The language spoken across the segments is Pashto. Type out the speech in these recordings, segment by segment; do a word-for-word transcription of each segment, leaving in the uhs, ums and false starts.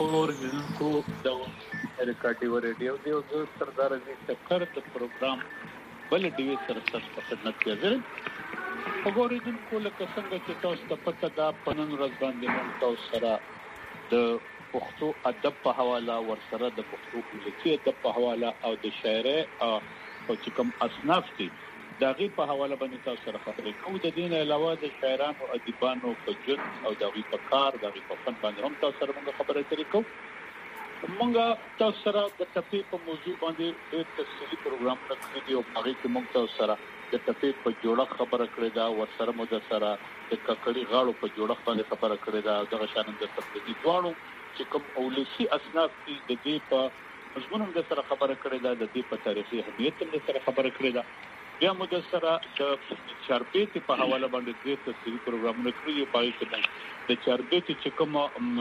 اوریدونکو د ریکارډیو ریډیو دی او زه سردار عزیز تکر د پروګرام بل ډیوي سره ستاسو په خدمت کې حاضر یم. اوریدونکو لکه څنګه چې تاسو ته پته ده په نن ورځ باندې موږ تاسو سره د پښتو ادب په حواله ورسره د پښتو موسیقي ادب په حواله او د شاعرۍ او چې کوم اصناف دي د هغې په حواله باندې تاسو سره خبرې کوو. د دې نه علاوه د شاعرانو او ادیبانو په ژوند او د هغوی په کار د هغوی په فن باندې هم تاسو سره موږ خبرې اترې کوو. موږ تاسو سره د ټپې په موضوع باندې ډېر تفصیلي پروګرامونه کړي دي او په هغې کې موږ تاسو سره د ټپې په جوړښت خبره کړې ده، ورسره مو درسره د ککړې غاړو په جوړښت باندې خبره کړې ده او دغه شان درته په دې دواړو چې کوم اولسي اصناف دي د دې په مضمون هم درسره خبره کړې ده، د دې په تاریخي اهمیت هم درسره خبره کړې ده. بیا مو درسره د چاربیتې په حواله باندې ډېر تفصیلي پروګرامونه کړي دي. په هغې کې د چاربیتې چې کوم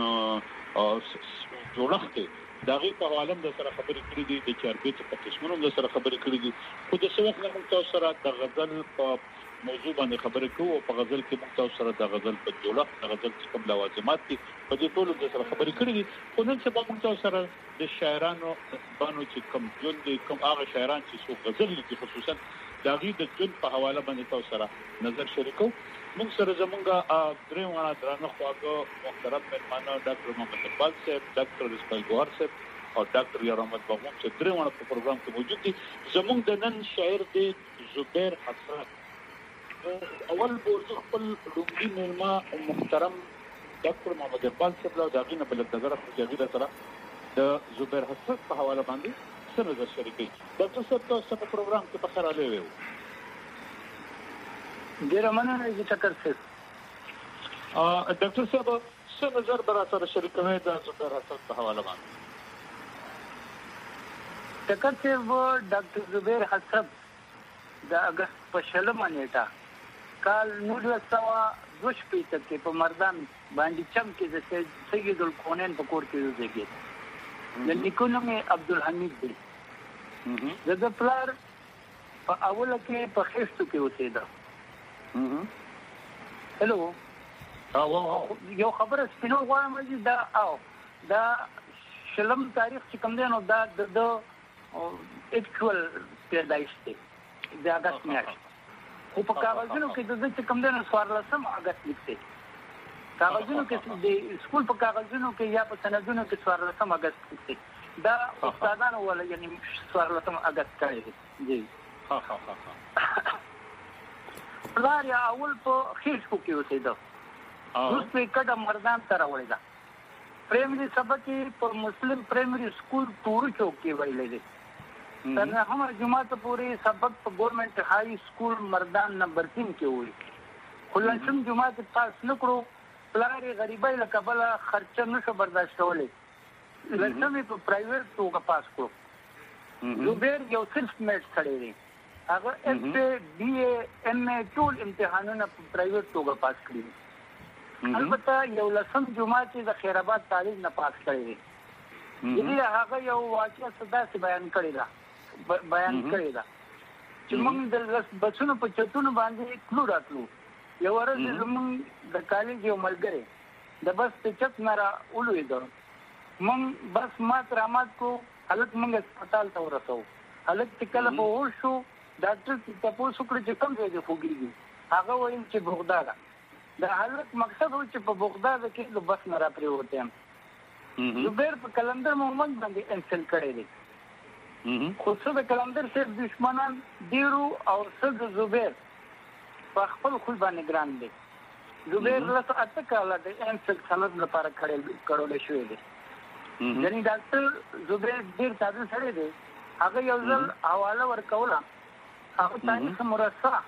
جوړښت دی د هغې په حواله هم درسره خبرې کړي دي، د چاربیتې په قسمونو هم درسره خبرې کړي دي. خو د څه وخت نه موږ تاسو سره د غزل په موضوع باندې خبرې کوو او په غزل کې موږ تاسو سره د غزل په جوړښت د غزل چې کوم لوازمات دي په دې ټولو درسره خبرې کړي دي. خو نن سبا موږ تاسو سره د شاعرانو ادیبانو چې کوم ژوند دی، کوم هغه شاعران چې څوک غزل لیکي خصوصا د هغوی د ژوند په حواله باندې تاسو سره نظر شریکو. موږ سره زموږ درې واړه درانه خواږه محترم مېلمانه ډاکټر محمد اقبال صاحب، ډاکټر اسماعیل ګوهر صاحب او ډاکټر یار احمد بغوم چې درې واړه په پروګرام کې موجود دي. زموږ د نن شاعر دی زبیر حسرت. اول به زه خپل لومړي مېلمه محترم ډاکټر محمد اقبال صاحب له د هغې نه به لږ نظر اخلو چې هغوی سره د زبیر حسرت په حواله باندې څه نظر شریکوي. ډاکټر صاحب تاسو په پروګرام کې په خیر راغلی وو. ډېره مننه چې ټکر صاحب. ډاکټر صاحب څه نظر به راسره شریکوئ د زبیر حسرت په حواله باندې؟ ټکر صاحب ډاکټر زبیر حسرت د اګست په شلمه نیټه کال نولس سوه دوه شپېته کې په مردان باندې چم کې د سید الکونین په کور کې وزېږېد. د نیکه نوم یې عبدالحمید دی. د ده پلار په اوله کې په خیشتو کې اوسېده. هلو یو خبره سپینو غواړم چې دا او دا شلم تاریخ چې کوم دی نو دا د ده اکچوال پیدایش دی د اګست میاشت، خو په کاغذونو کې د ده چې کوم دی نو څوارلسم اګست لیکلی. کاغذونو کې د سکول په کاغذونو کې یا په سندونو کې څوارلسم اګست لیکلی. دا استادانو ولا یعنی څوارلسم اګست کړی دی. جی پلار یا اول په خیشکو کې اوسېده، وروسته یې کډه مردان ته راوړې ده. پرایمري سبق یې په مسلم پرایمري سکول تورو چوک کې ویلی دی. تر نهمه جماعته پورې سبق په ګورنمنټ های سکول مردان نمبر تین کې وویل. خو لسم جماعت پاس نه کړو. پلار یې غریبۍ له کبله خرچه نه شو برداشت کولی. لسم یې په پرایویټ توګه پاس کړو. زبیر یو سلف میډ سړی دی. هغه اف اے بی اے ایم اے ټول امتحانونه په پرایویټ توګه پاس کړي دي. البته یو لسم جماعت یې د خیر آباد کالج نه پاس کړی دی. دې هغه یو واقعه داسې بیان کړې ده بیان کړې ده چې موږ د بسونو په چتونو باندې تلو راتلو. یو ورځ زموږ د کالج یو ملګری د بس په چت نه را ولوېده. موږ بس مات رامات کړو. هلک موږ هسپتال ته ورسوو. هلک چې کله به هوښ شو ډاکټر چې تپوس وکړو چې کوم ځای دی خوږېږي. هغه ویل چې بغداد. د هلک مقصد و چې په بغداد کې د بس نه را پرېوتی یم. زبیر په کلندر محمد باندې انسل کړی دی. خو څه د کلندر صاحب دشمنان ډېرو او څه د زبیر په خپل خوی باندې ګران دی. زبیر لس اته کاله د انسل سند لپاره کړولی شوی دی. یعنې ډاکټر زبیر ډېر تازه سړی دی. هغه یو ځل حواله ورکوله. هغه تاریخ مرصع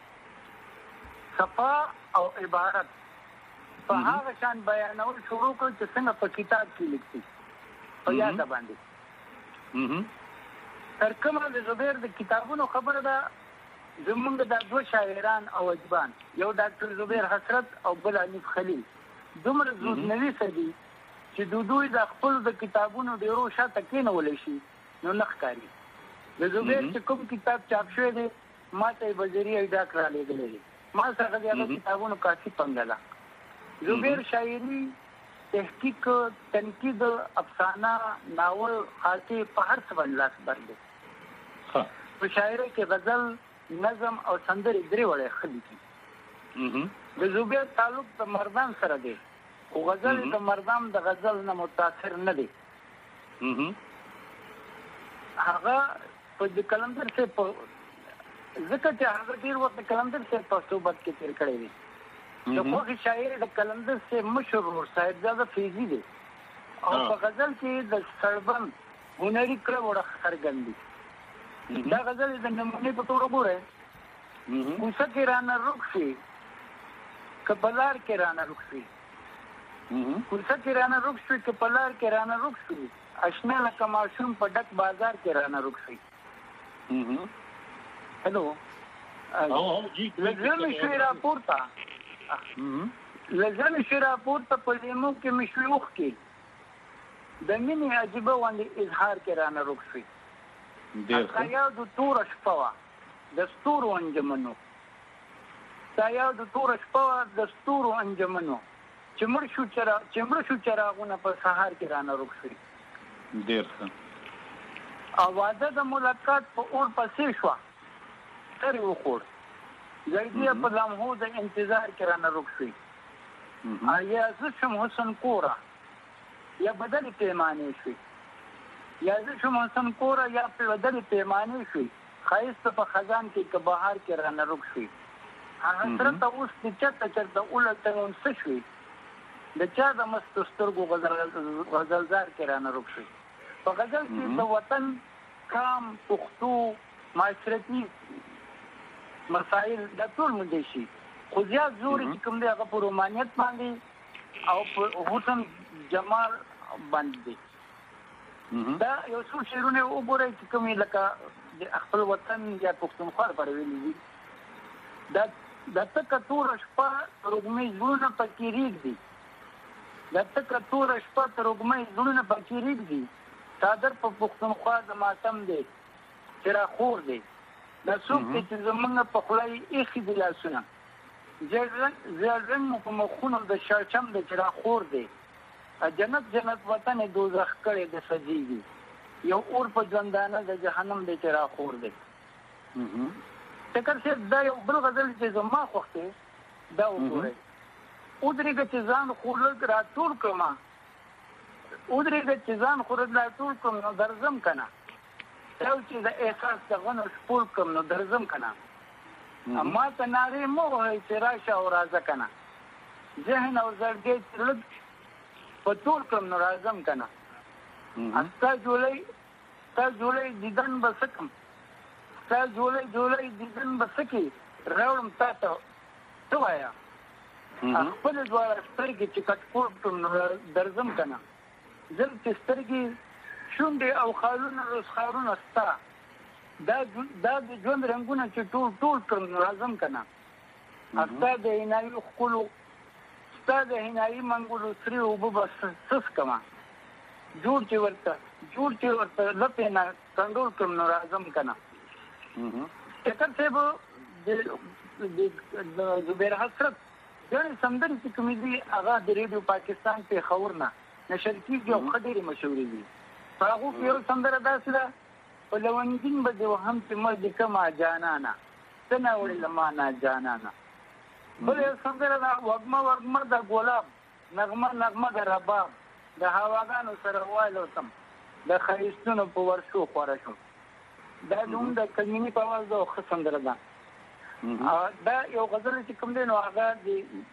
صفا او عبارت په هغه شان بیانول شروع کړ چې څنګه په کتاب کې لیکي په یاده باندې. تر کومه د زبیر د کتابونو خبره ده زمونږ د دوه شاعران او ادیبان، یو ډاکټر زبیر حسرت او بل حنیف خلیل، دومره زود نویسه دي چې د دوی د خپل د کتابونو ډېرو شاته کېنولی شي نو نه ښکاري. د زبیر چې کوم کتاب چاپ شوی دی ما ته یې بزري ډاک را لېږلی دی. ما سره د هغه کتابونو کافي پنګه ده. زبیر شاعري تحقیق تنقید افسانه ناول خاطی په هر څه باندې لاس باندې په شاعرۍ کې غزل نظم او سندرې درې وړې خلي دي د زوبیر تعلق د مردان سره دی خو غزل د مردان د غزل نه متاثر نه دی هغه په د کلندر سے په ځکه چې هغه ډیر وخت کلندر سے په صحبت کې تیر کړی دی د خوږ شاعر د کلندر سے مشهور صاحبزاده فیضی دی او په غزل کې د سړبن هنري کړه وړه څرګندي دا غزل د نمونې په توګه وګورئ کوڅه کې رانه رخصي کبلار کې رانه رخصي کوڅه کې رانه رخصي کبلار کې رانه رخصي اشنا لکه ماشوم په ډک بازار کې رانه رخصي هلو او جی لږه شوي راپورته لږه شوي راپورته په لیمو کې مشويخ کې د مینې عجیبه باندې اظهار کې رانه رخصي سایا د تور شپه د ستورو انجمنو سایا د تور شپه د ستورو انجمنو چې مړ شو چر چې مړ شو چراغونه په سهار کې رانه رخصي ډیر ښه اواده د ملاقات په اور پسې شو تر وخور زیدی په لمحو د انتظار کې رانه رخصي آیا زشم حسن کورا یا بدل پیمانه شي یا زشم حسن کورا یا په بدل پیمانه شي خایست په خزان کې که بهار کې رانه رخصي هغه تر اوس د چته چرته اولته ونس شي د چا د مستسترګو غزل غزلزار کې رانه رخصي په غزل کې د وطن کام پښتو معاشرتي مسائل د ټول مونږ شي خو زیات زور چې کوم دی هغه په رومانیت باندې او په حسن جمال باندې دا یو څو شعرونه وګورئ چې کومې لکه د خپل وطن یا پښتونخوا پر ویلي دي دا د تک تور شپه رغمې زړونه پکې ریږدي د تک تور شپه رغمې زړونه پکې ریږدي صادر په پښتونخوا د ماتم دی چې را خور دی د څوک چې زمونږ په خولای ایخي دی لاسونه زرن په مخونو د شرچم د چې را خور دی جنت جنت وطن دوزخ کړي د سجيږي یو اور په ژوندانه د جهنم د چر خور دی تکر څه دا یو بل غزل چې زما خوښته دا وګورئ او درېږي چې ځان خورل را ټول کما او درېږي چې ځان خورل را ټول کوم نو درځم کنه یو چې د احساس د غنو شپول کوم نو درځم کنه اما ته ناری مو هي چې راشه او راځه کنه ذهن او زړګي تل په ټول کوم نو راځم کنه استا جولای تا جولای دیدن بسکم تا جولای جولای دیدن بسکی راوړم تا ته تو وایا خپل دوار سترګې چې کټ کوم درځم کنه زل چې سترګې شونډې او خالونه رسخارونه ستا دا دا د ژوند رنګونه چې ټول ټول کړم راځم کنه استا د هنایي خپلو ستا د هنایي منګولو سری اوبه بس سس کما جوړ چې ورته جوړ چې ورته لپې نه کنټرول کړم نو راځم کنه تکر صاحب د زبیر حسرت یعنی سندرې چې کومې دي هغه د ریډیو پاکستان په خبر نه نشر کیږي او خډېرې مشهورې دي هغه یو سندره داسې ده په لوندین به د وهم چې مې کما جانانا څنګه وړي لمانا جانانا بل یو سندره ده وګما وګما د ګلاب نغمه نغمه د رباب د هواګانو سره وایلو تم د خریستونو په ورشو خورا شو دا نوم د کلمې په आवाज او خسندره ده دا یو غزل چې کوم دی نو هغه دی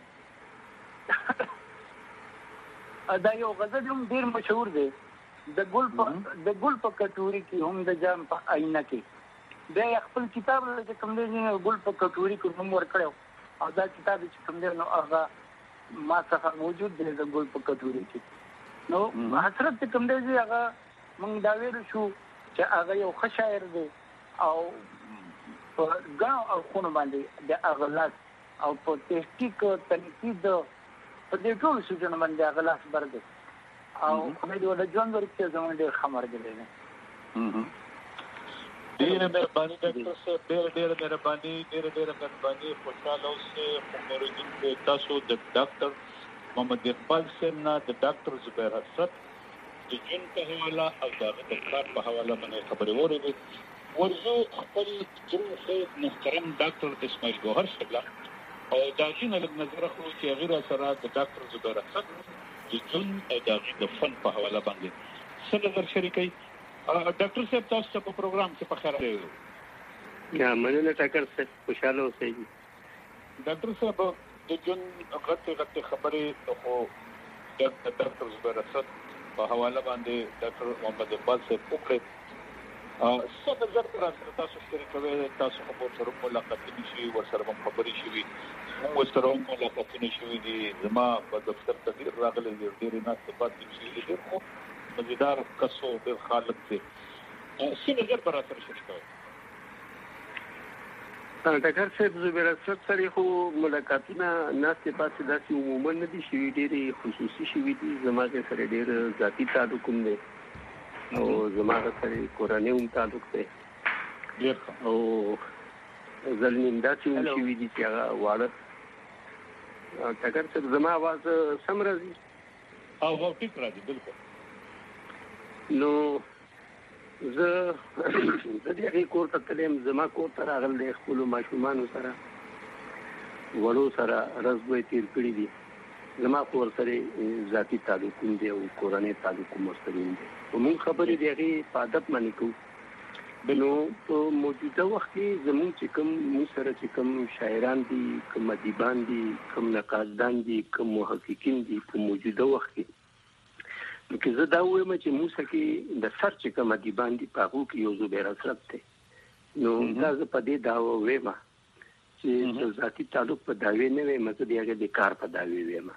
دا یو غزل هم ډیر مشهور دی د ګل په د ګل په کټوري کې هم د جام په آینه کې دا خپل کتاب چې کوم دی نو ګل په کټوري کې هم ورکړو او دا کتاب چې کوم دی نو هغه ما څخه موجود دی د ګل په کټوري کې نو حسرت کوم دی هغه موږ دا ویل شو چې هغه یو ښه شاعر دی او په ګاو او خونو باندې د اغلاس او په تحقیق تنقید په دې ټول سوچونه باندې اغلاس برده او کومې د ژوند ورته زموږ ډېر خمر دی نه ډېر مهرباني ډاکټر صاحب ډېر ډېر مهرباني ډېر ډېر مهرباني خوشاله اوسئ خبرونه تاسو د ډاکټر محمد اقبال صاحب نه د ډاکټر زبیر حسرت د جون په حواله او د کار په حواله باندې خبرې اورېدې ورزو خپل جون صاحب محترم ډاکټر اسماعیل ګوهر صاحب او دا جن له نظر خو چې غیر سره د ډاکټر زبیر حسرت د جون او د فن په حواله باندې څه نظر شریکي ډاکټر صاحب تاسو په پروګرام کې په خیر دی یا مننه ټاکر صاحب خوشاله اوسئ ډاکټر صاحب د جون غټه غټه خبرې خو د ډاکټر زبیر حسرت په حواله باندې ډاکټر محمد اقبال صاحب وکړي څه نظر تاسو تاسو شریکوي تاسو په سره ملاقاتونه شي ورسره خبرې شي موږ سره ملاقاتونه شي دي زما په دفتر ته ډیر راغلي ډیر نه ستفاد شي ډیر خو مزیدار کسو د خالق څخه څه نظر پر اثر شي ډاکټر صاحب زبیر حسرت سره خو ملاقاتونه ناستې پاتې داسې عموما نه دي شوي ډېرې خصوصي شوي دي زما سره ډېر ذاتي تعلق هم دی او زما سره کورنۍ هم تعلق دی او ځلنیم داسې هم شوي دي چې هغه واړه ډاکټر صاحب زما اواز سم راځي او هو ټیک راځي بالکل نو زه د دې کور ته تلم زما کور ته راغل د خپل ماشومان سره وړو سره رزوي تیر کړی دي زما کور سره ذاتی تعلق دی او کورنۍ تعلق مستری دی موږ خبرې دیغه په ادب باندې کوو نو په موجوده وخت کې زموږ چې کوم موږ سره چې کوم شاعران دي کوم ادیبان دي کوم نقادان دي کوم محققین دي په موجوده وخت کې نو که زه دا وایم چې موسیقي د سر چې کوم ادیبان دي په هغو کې یو زبیر حسرت دی نو دا زه په دې دعوه وایم چې د ذاتي تعلق په دعوې نه وایم زه د هغې د کار په دعوې وایم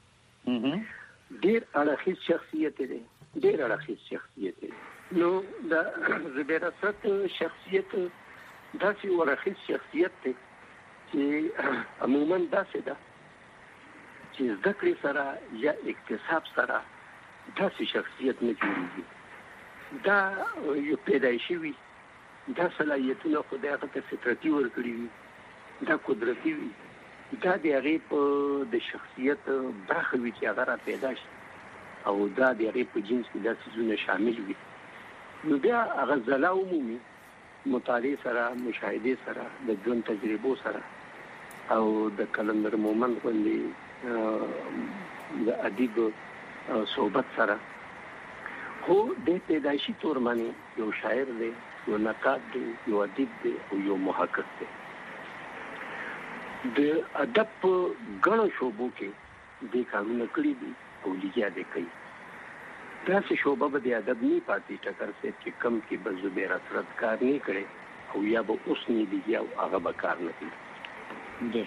ډېر اړخیز شخصیت دی ډېر اړخیز شخصیت دی نو د زبیر حسرت شخصیت داسې ورخیز شخصیت دی چې عموما داسې ده چې زده کړې سره یا اکتساب سره داسې شخصیت نه جوړېږي دا یو پیدایشي وي دا صلاحیتونه خدای ته فطرتي ورکړي وي دا قدرتي وي دا د هغې په د شخصیت برخه وي چې هغه را پیدا شي او دا د هغې په جنس کې دا څیزونه شامل وي نو بیا هغه ځلا ومومي مطالعې سره مشاهدې سره د ژوند تجربو سره او د قلندر مومند غوندې د ادیب صحبت سره خو د پیدایشي تور باندې یو شاعر دی یو نقاد دی یو ادیب دی او یو محقق دی د ادب په ګڼو شعبو کې د کارونه کړي دي او لګیا دي کوي داسې شعبه به د ادب نه پاتې ټکر صاحب چې کم کې به زبیر حسرت کار نه کړي او یا به اوس نه دی او هغه به کار نه کوي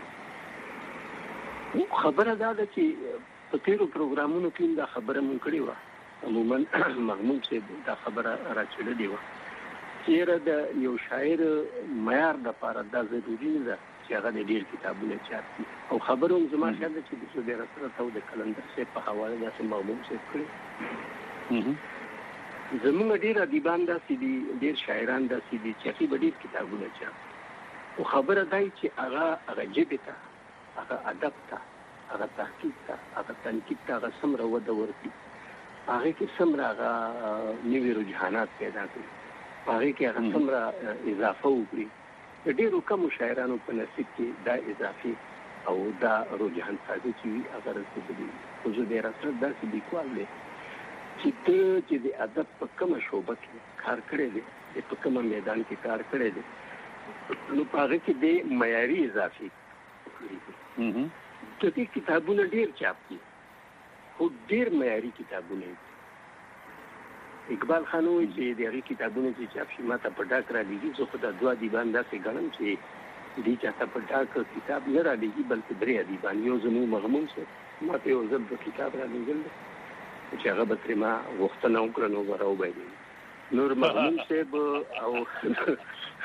خبره دا ده چې په تیرو پروګرامونو کې دا خبره مونږ کړې وه عموما مغموم صاحب دا خبره راچللې وه چېرې د یو شاعر معیار دپاره دا ضروري نه ده چې هغه د ډېر کتابونه چاپ کړي او خبره هم زما خیال ده چې د زبیر حسرت او د قلندر صاحب په حواله داسې مغموم صاحب کړي زموږ ډېر ادیبان داسې دي ډېر شاعران داسې دي چې هغوی به ډېر کتابونه چاپ خو خبره دا چې هغه هغه ژبې ته هغه ادب ته هغه تحقیق ته هغه تنقید ته هغه څومره وده ورکړي په هغې کې څومره هغه نوي رجحانات پیدا کړي په هغې کې هغه څومره اضافه وکړي د ډېرو کمو شاعرانو په نصیب کې دا اضافي او دا رجحان سازي چې وي هغه رسېدلي خو زبیر حسرت داسې لیکوال دی چې ته چې د ادب په کومه شعبه کې کار کړی دی په کومه میدان کې کار کړی دی نو په هغه کې د معیاري اضافي کړي دي د دې کتابونه ډېر چاپ دي خو ډېر معیاري کتابونه دي اقبال خان وایي چې د هغې کتابونه چې چاپ شي ما ته په ډاک رالېږي زه خو دا دوه ادیبان داسې ګڼم چې دې چاته په ډاک کتاب نه رالېږي بلکې درې ادیبان یو زموږ مغموم صاحب ما ته یو ځل دوه کتاب رالېږل دی چې هغه به ترې ما غوښتنه وکړه نو به راوبایلېږي نور مغموم صاحب او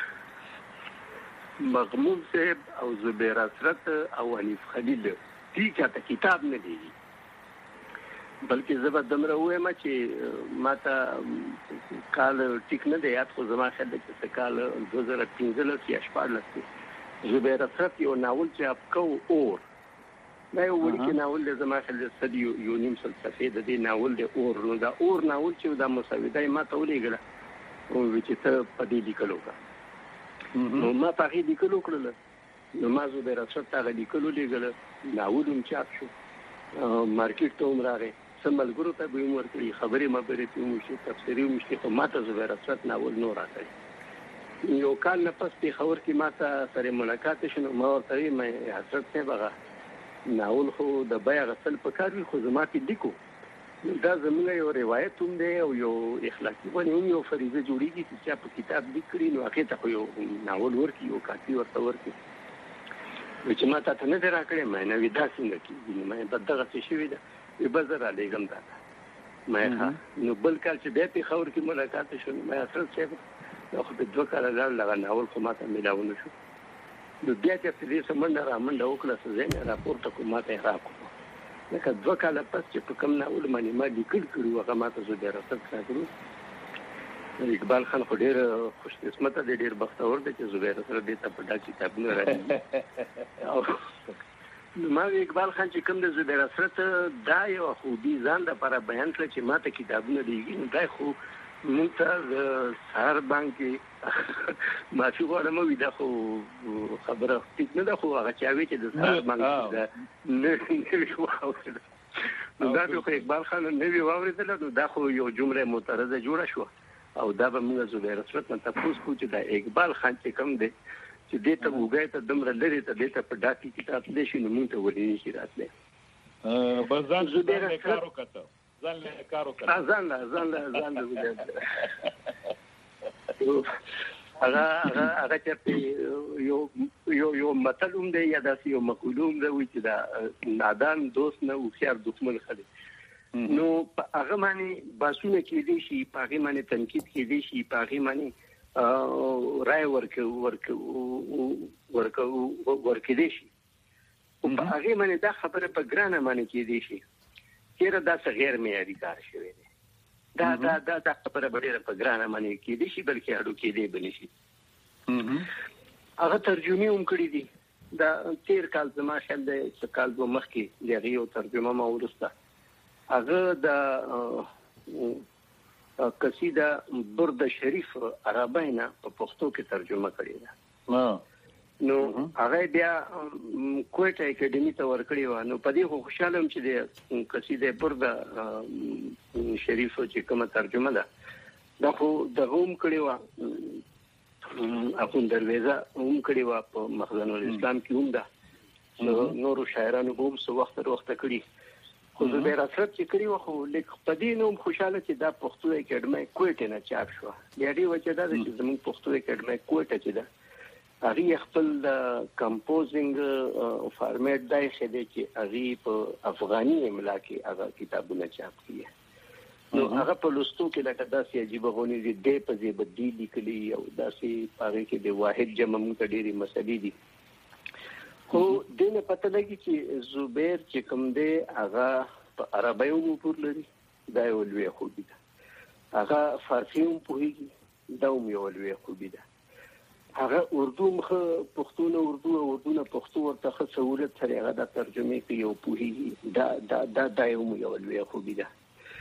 مغموم صاحب او زبیر حسرت او حنیف خلیل دې چاته کتاب نه دیږي بلکې زه به دومره ووایم چې ما ته کال ټیک نه دی یاد خو زما خیال دی چې کال دوه زره پنځلس یا شپاړلس کې زبیر حسرت یو ناول چاپ کو اور دا یو ورکی ناول دی زما خیال دی صد یو نیم سل صفحې د دې ناول دی اور. نو دا اور ناول چې دا مسوده یې ما ته ولیږله او چې ته په دې لیکلو وکړه. نو ما په هغې لیکلو کړله. نو ما زبیر اسود ته هغه لیکلو لیږله، ناول هم چاپ شو، مارکیټ ته هم راغی، څه ملګرو ته به یې هم ورکړي، خبرې مبرې پرې هم وشي، تبصرې هم وشي، خو ما ته زبیر اسود ناول نو راکړی. یو کال نه پس پېښور کې ما ته سره ملاقات شو. نو ما ورته ویل مې حضرت صاحب هغه ناول خو د بیه غسل پکار وي، خو زما پې لیکو. دا زموږ یو روایت هم دی او یو اخلاقي باندې هم یو فریضه جوړېږي چې چا په کتاب لیک کړي نو هغې ته خو یو ناول ورکړي، یو کاپي ورته ورکړي. نو چې ما تا ته نه دی راکړی، ما نه وي دا څنګه کېږي؟ نو ما به دغسې شوې ده، وي به زه رالیږم تا ته. ما ښه نو بل کال چې بیا پېښور کې ملاقات شو، نو ما حضرت صاحب دا خو په دوه کاله لاړ، هغه ناول خو ما ته میلاو نه شو. نو بیا چې په دې څه منډه را منډه وکړه، څه ځای مې راپورته کړو، ما ته یې راکړو. لکه دوه کاله پس چې په کوم ناول باندې ما لیکل کړي وو، هغه ما ته زبیر اسود راکړو. اقبال خان خو ډېر خوش قسمته دی، ډېر بختور دی چې زبیر اسود دې ته په دا کتابونه راځي. نو ما اقبال خان چې کوم د زبیر اسود دا یو خوبي ځان لپاره بیان کړه چې ما ته کتابونه لیږي، نو دا خو مونږ ته د سهار بانک معافي غواړم، وي دا خو خبره ټیک نه ده، خو هغه چا وی چې د سهار بانک نوي واورېده. نو دا خو اقبال خان نوي واورېدله، نو دا خو یو جمله معترضه جوړه شوه او دا به موږ زبیر اسود نه تپوس کوو چې دا اقبال خان چې کوم دی چې دې ته اوږی ته دومره لرې ته دې ته په ډاکي کتاب تللی شي، نو مونږ ته ولې نه شي راتلی؟ بس ځان زبیر کار وکړه، ځان له کار وکړه، ځان له ځان له ځان له هغه هغه هغه چېرته یو یو یو متل هم دی یا داسې یو مقوله هم ده، وایي چې دا نادان دوست نه هوښیار دښمن ښه دی. نو په هغه باندې بحثونه کېدی شي، په هغې باندې تنقید کېدی شي، په هغې باندې رایه ورکېدی شي، خو په هغې باندې دا خبره په ګرانه باندې کېدی شي چېرې دا څه غیر معیاري کار شوی دی. دا دا دا دا خبره به ډېره په ګرانه باندې کېدی شي، بلکې اډو کېدی به نه شي. هغه ترجمې هم کړي دي. دا تېر کال زما خیال دی چې کال دوه مخکې د هغې یو ترجمه ما وروسته هغه د قصیده برد شریف عربی نه په پښتو کې ترجمه کړې ده. نو هغه بیا کوټه اکیډمي ته ورکړی و. نو په دې خو خوشاله یم چې د قصیده برد شریف چې کومه ترجمه ده دا خو دغه هم کړې وه، اخوند درویزه هم کړې وه، په مخزن الاسلام کې هم ده، نورو شاعرانو به هم څه وخت تر وخته کړي، خو زبیر اسود چې کړي وه. خو لیک په دې نه هم خوشاله چې دا پښتو اکیډمۍ کوټې نه چاپ شوه. د هغې وجه دا ده چې زموږ پښتو اکیډمۍ کوټه چې ده هغې خپل د کمپوزینګ فارمیټ دا ایښی دی چې هغې په افغاني املا کې هغه کتابونه چاپ کړي. نو هغه په لوستو کې لکه داسې عجیبه غونې دي، دی په ځای به دی لیکلي او داسې په هغې کې د واحد جمع موږ ته ډېرې مسلې دي. خو دې نه پته لګي چې زبیر چې کوم دی هغه په عربۍ هم عبور لري، دا یو لویه خوبي ده. هغه فارسي هم پوهېږي، دا هم یوه لویه خوبي ده. هغه اردو هم ښه پښتو نه اردو او اردو نه پښتو ورته ښه سهولت سره هغه دا ترجمې کوي او پوهېږي، دا دا دا دا هم یوه لویه خوبي ده.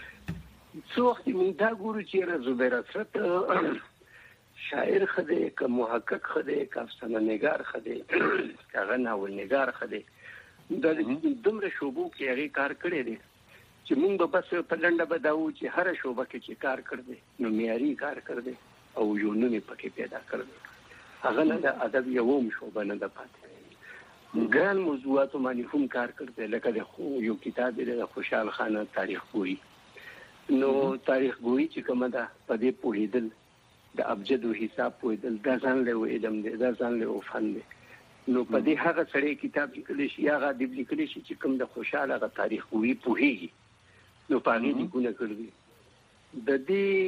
څه وخت موږ دا ګورو چې یاره زبیر اسود شاعر ښه دی، که محقق ښه دی، که افسانه نګار ښه دی، که هغه ناول نګار ښه دی. دا دومره شعبو کې هغې کار کړی دی چې موږ به بس په لنډه به دا وو چې هره شعبه کې چې کار کړی دی نو معیاري کار کړی دی او یو نوم یې پکې پیدا کړی دی. هغه نه د ادب یوه هم شعبه نه ده پاتې. ګران موضوعاتو باندې هم کار کړی دی، لکه د یو کتاب دی د خوشحال خان تاریخ گویی. نو تاریخ گویی چې کومه ده په دې پوهېدل، د ابجدو حساب پوهېدل، دا ځان له یو علم دی، دا ځان له یو فن دی. نو په دې هغه سړی کتاب لیکلی شي یا هغه ادیب لیکلی شي چې کوم د خوشحال هغه تاریخ گویی پوهېږي، نو په هغې لیکونه کړي دي. د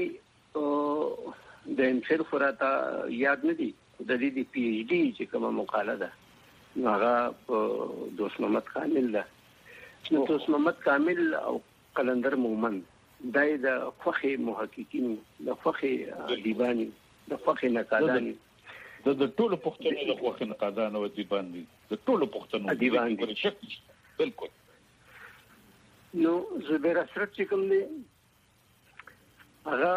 دې د ایم فل خو راته یاد نه دي، د دې د پی ایچ ډي چې کومه مقاله ده نو هغه په دوست محمد کامل ده. نو دوست محمد کامل او قلندر مومند دا یې د خوښې محققینو، د خوښې ادیبانو، د خوښې نقادانو، د ټولو پښتنو د خوښې نقادانو او ادیبان دي، د ټولو پښتنو ادیبان دي. بالکل. نو زبیر اسرت چې کوم دی هغه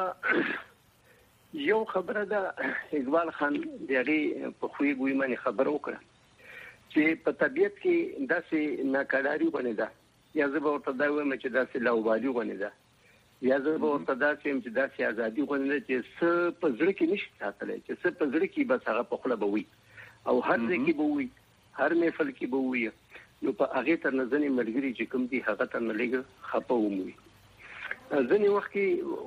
یو خبره ده اقبال خان دغه په خوې ګوي باندې خبر وکړه چې په طبيعت کې داسې ناکاري ونه ده یا زه به ورته دا وایم چې داسې لاوبالي ونه ده یا زه به ورته دا وایم چې داسې ازادي ونه ده چې څه په زړه کې نشي ساتلی چې څه په زړه کې بس هغه په خوله به وي او هر ځای کې به وي هر محفل کې به وي نو په هغه تر نه ځنې ملګری چې کوم دي هغه تر نه لګ خپه وموي. ځنې وخت کې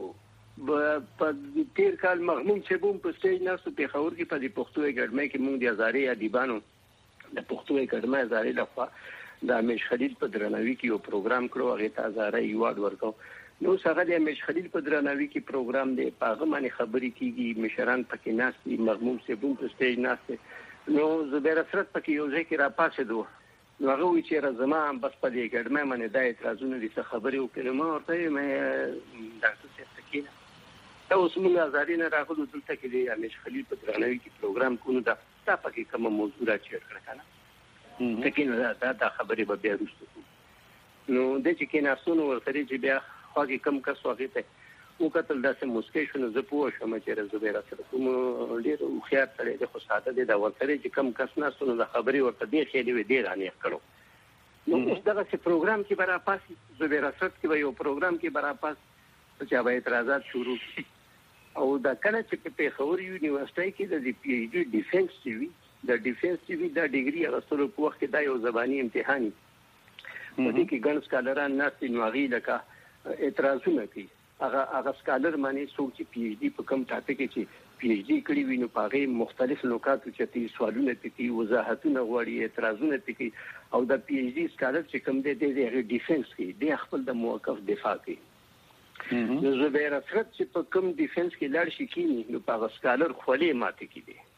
په تیر کال مغموم چې بوم په سټیج ناسو په خور کې په دې پښتو اکیډمي کې موږ د ازاري ادیبانو د پښتو اکیډمي ازاري لخوا د امیش خلیل په درناوي کې یو پروګرام کړو هغه ته ازاري ایوارډ ورکو. نو څنګه د امیش خلیل په درناوي کې پروګرام دی پاغه باندې خبرې کیږي مشران پکې ناس دي مغموم چې بوم په سټیج ناس نو زبیر اسرت پکې یو ځای کې را پاسې دوه نو هغه وی چې رزما بس په دې اکیډمي باندې د اعتراضونو دي څه خبرې وکړم ما ورته مې ډاکټر صاحب تکینه دا اوس موږ ازاري نه راغلو دلته کې د امیش خلیل په درناوي کې پروګرام کوو دا تاسو کې کوم موضوع راچې کړل کنه تکینه دا دا خبرې به بیا وروسته نو د چې کې ناسونو ورسره چې بیا خواږي کم کس واغې ته وکتل داسې مسکې شنو زه پوه شم چې زبیر سره کوم ډېر خيار سره د خو ساده د ورسره چې کم کس ناسونو د خبرې ورته دی خېلې وې ډېر انې کړو نو اوس دغه چې پروګرام کې برا پاس زبیر سره کې یو پروګرام کې برا پاس چې به اعتراضات شروع او دا کله چې په خور یونیورسيټي کې د پی ایچ ډي ډیفنس ټي وی د ډیفنس ټي وی د ډیګري غوښتلو په وخت کې دا یو زبانی امتحاني په دې کې ګڼ سکالران ناستې نوغي لکه اعتراضونه کوي هغه هغه سکالر معنی څوک چې پی ایچ ډي په کوم ټاپک کې پی ایچ ډي کړی وي نو پاغه مختلف نکات چې سوالونه پکې وضاحتونه غواړي اعتراضونه پکې او د پی ایچ ډي سکالر چې کوم دی د ډیفنس کې د خپل د موقف دفاع کوي. نو زبیر اسرت چې په کوم ډیفنس کې لړ شي کینی نو په سکالر خولې ماته کې دي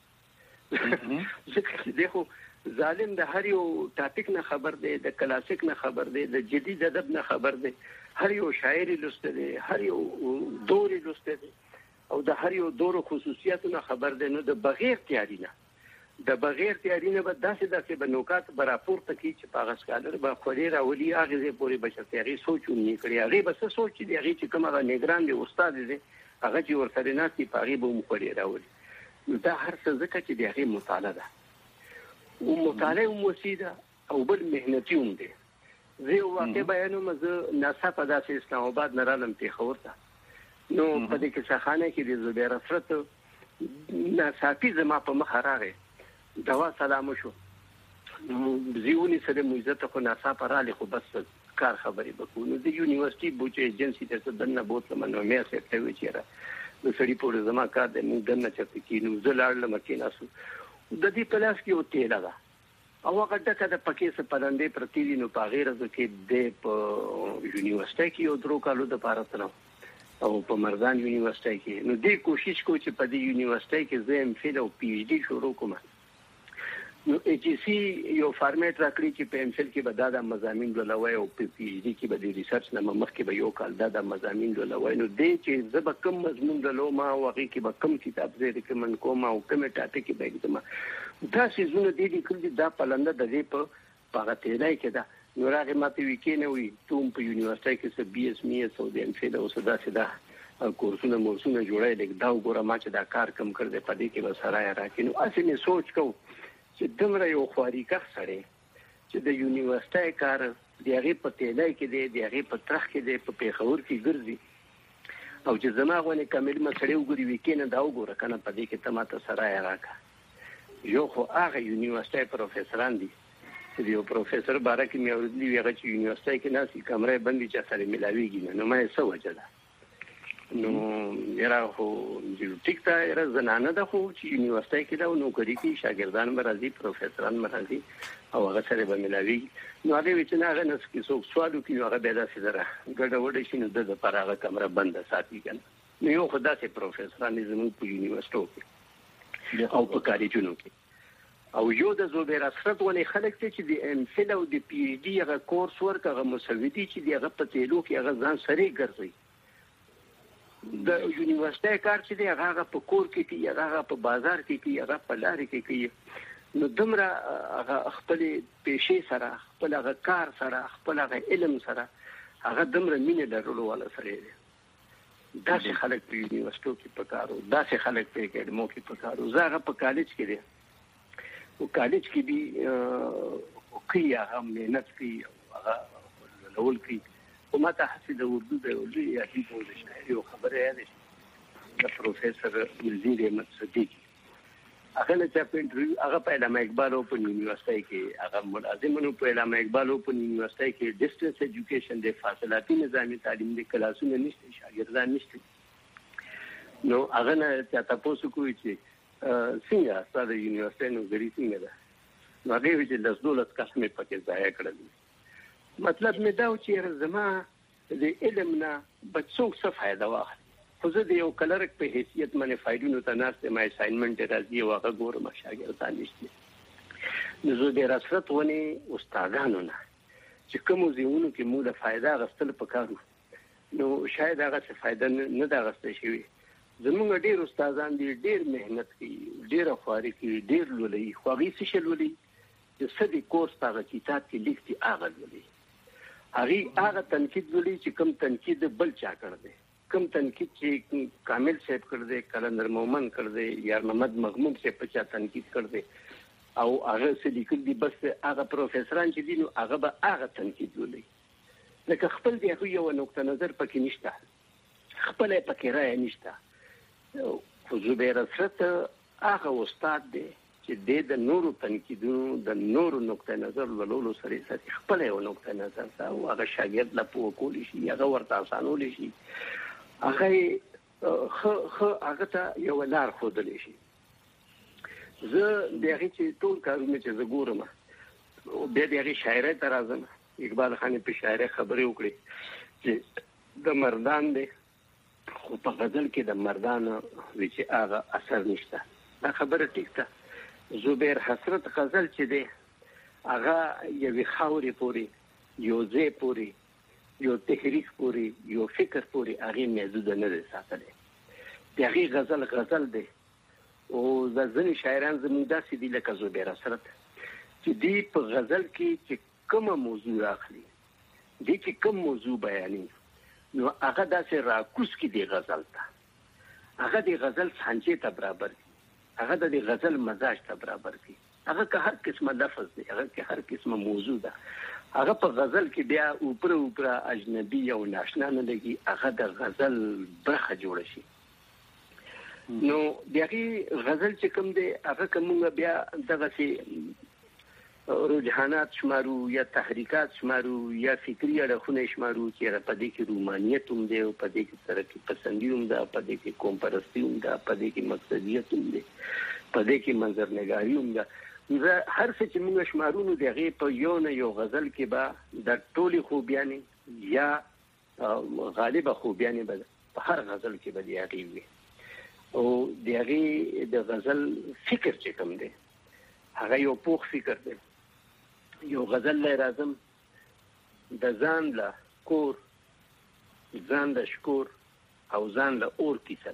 دغه ظالم د هر یو ټاپک نه خبر دی د کلاسیک نه خبر دی د جدید ادب نه خبر دی هر یو شاعر لسته دی هر یو دور لسته دی او د هر یو دور خصوصیاتونه خبر دی نو د بغیر تیاری نه د بغیر تیاری نه به داسې داسې بنوکات برابر تکي چې په غسکالر به خوري راولي هغه زه پوری بشرتيغي سوچونه کړی هغه بس سوچ دی هغه چې کومه نگران دی استاد دی هغه چې ورسره ناسي پاغي به مو خوري راولي دا هر څه ځکه چې دی هغه مطالعه ده او مطالعه موسیده او بل مهنتي هم دی زه واقع بیانوم زه ناسا په داسې اسلام آباد نه رالم پیښور ته نو په دې کې څخانه کې د زبیر اسرت ناسافي زما په مخ راغی دوا سلام شو زیونی سره موزه ته خو ناسا پراله خو بس کار خبرې وکړو نو د یونیورسيټي بوچ ایجنسی ته دنه بوتله منو مې سره ته وچیرا نو سړي په زما کار د موږ دنه چرته کې نو زلاړل مکه ناسو د دې پلاس کې وته لگا او هغه ټکه د پکې څه پرندې پرتی دي نو په غیر ځکه د یونیورسيټي کې یو درو کالو د پارتنو او په مردان یونیورسيټي کې نو دې کوشش کو چې په دې یونیورسيټي کې زه ام فیل او پی ایچ ډي شروع کوم نو ایچ سی یو فارمیټ راکړي چې په ام فیل کې به دا د مضامین لولوي او په پی ایچ ډي کې به د ریسرچ نه مخکې به یو کال دا د مضامین لولوي نو دې چې زه به کوم مضمون لولم او هغه کې به کوم کتاب زه ریکمند کوم او کوم ټاپک کې به کوم دا سيزونه دې دې کړی دا پلنده د دې په پاغتهلای کې دا نو راغی ماته وکینه وي ته په یونیورسيټي کې څه بي اس مي او د ام فیل او صدا صدا کورسونه مورسونه جوړای لیک دا وګوره ما چې دا کار کم کړ دې پدې کې به سرايا راکینو اصلي نه سوچ کو چې دمره یو خواري کا سره چې د یونیورسيټي کار دیغه په تلای کې دی دیغه په ترخ کې دی په پیښور کې ګرځي او چې زماغونه کامل مسړې وګوري وکینه دا وګوره کنه پدې کې تماته سرايا راکا یو خو هغه یونیورسيټي پروفیسوران دي چې یو پروفیسور بارکه مې اوریدلی هغه چې یونیورسيټي کې ناسي کمرې بندي چې سره ملاويږي نو مې څه وجه ده نو یرا خو ټیک تا یرا زنانه ده خو چې یونیورسيټي کې دا نو کوي چې شاګردان مرضی پروفیسوران مرضی او هغه سره به ملاوي نو هغه چې نه هغه نس کې څوک سوالو کې هغه به دا سره ګډوډ شي نو د پراغه کمره بند ساتي کنه نو یو خدای چې پروفیسوران زموږ په یونیورسيټي کې او په کالجونو کې او یو د زبیر اسرت ولې خلک ته چې د ام فیل او د پی ایچ ډي هغه کورس ورک هغه مسودي چې هغه په تیلو کې هغه ځان سره ګرځي د یونیورسيټي کار چې هغه په کور کې کې هغه په بازار کې کې هغه په لارې کې کې نو دومره هغه خپل پیشې سره خپل هغه کار سره خپل هغه علم سره هغه دومره مینه لرلو ولا سره دی. داسې خلک په یونیورسيټو کې پکارو، داسې خلک په اکیډمو کې پکارو. زه هغه په کالج کې دی او کالج کې دی کوي هغه مهنت کوي هغه لول کوي او ماته حسي د اردو د اردو یا هی په شاعري او خبره یادې د پروفیسور وزیر احمد صدیقی هغه له چا په انټرویو هغه په علامه اقبال اوپن یونیورسيټي کې هغه ملازمونو په علامه اقبال اوپن یونیورسيټي کې ډیسټنس ایجوکیشن د فاصلاتي نظامي تعلیم د کلاسونو نشته، شاګردان نشته. نو هغه نه چا تاسو کوی چې څنګه ستاسو یونیورسيټي نو غری څنګه ده؟ نو هغه وی چې د دولت قسمه پکې ځای کړل. مطلب مې دا و چې زما د علم نه بچو څه فائدہ واخلي. خو زه د یو کلرک په حیثیت باندې فایلونو ته ناست ما اساینمنت راځي او هغه ګورم شاګردان نشته. نو زه د رسرت ونی استادانو نه چې کوم ځایونو کې موږ د فایده غستل پکارو نو شاید هغه څه فایده نه دا غسته شي. زموږ ډیر استادان دي ډیر مهنت کوي ډیر خواري کوي ډیر لولي خو هغه څه شلولي چې سدي کورس هغه کتاب کې لیکتي هغه لولي هغه هغه تنقید لولي چې کوم تنقید بل چا کړ دی کم تنقید چې کامل صاحب کړ دې کلندر مومن کړ دې یا محمد مغموم صاحب په چا تنقید کړ دې او هغه څه لیکل دي بس هغه پروفیسوران چې دي نو هغه به هغه تنقید ولي لکه خپل دی یو نقطه نظر پکې نشته خپل پکې رائے نشته. خو زبیر اسرت هغه استاد دی چې د نورو تنقیدونو د نورو نقطه نظر ولولو سره سره خپل یو نقطه نظر دا او هغه شاګرد لا په کول شي هغه ورته آسانول شي هغه خو خو هغه ته یو لار خودلی شي. زه دغه چې ټول کارونه چې زه ګورم او د دغه شاعرۍ تر راځم اقبال خان په شاعرۍ خبرې وکړي چې د مردان دی خو په غزل کې د مردان وی چې هغه اثر نشته. دا خبره ټیک ده. زبیر حسرت غزل چې دی هغه یوې خاورې پورې یو ځای پورې یو تحریک پوری یو فکر پوری هغه محدود نه دي ساتلې. دغه غزل غزل دی او د ځینې شاعران زموږ داسې دي لکه زبیر اسرت چې دی په غزل کې چې کومه موضوع راخلي دی چې کوم موضوع بیانوي نو هغه داسې راکوس کې دی غزل ته هغه د غزل سانچې ته برابر دي هغه د غزل مزاج ته برابر دي هغه که هر قسمه لفظ دی هغه که هر قسمه موضوع ده هغه په غزل کې بیا اوپر اوپر اجنبي او ناشنا نه لګي هغه د غزل برخه جوړ شي. نو دغه غزل چې کوم دی هغه کومه بیا دغه سي رجحانات شمارو یا تحریکات شمارو یا فکری اړخونه شمارو چې په دې کې رومانیت هم دی او په دې کې ترقی پسندي هم ده په دې کې قوم پرستی هم ده په دې کې مقصدیت هم ده په دې کې منظرنګاري هم ده. زه هر څه چې موږ شمارونو دغه په یو نه یو غزل کې به د ټولي خوبیانې یا غالبه خوبیانې به په هر غزل کې به دی هغه وي او دغه د غزل فکر چې کوم دی هغه یو پوخ فکر دی. یو غزل لای راځم د ځان له کور ځان له شکور او ځان له اور کیسه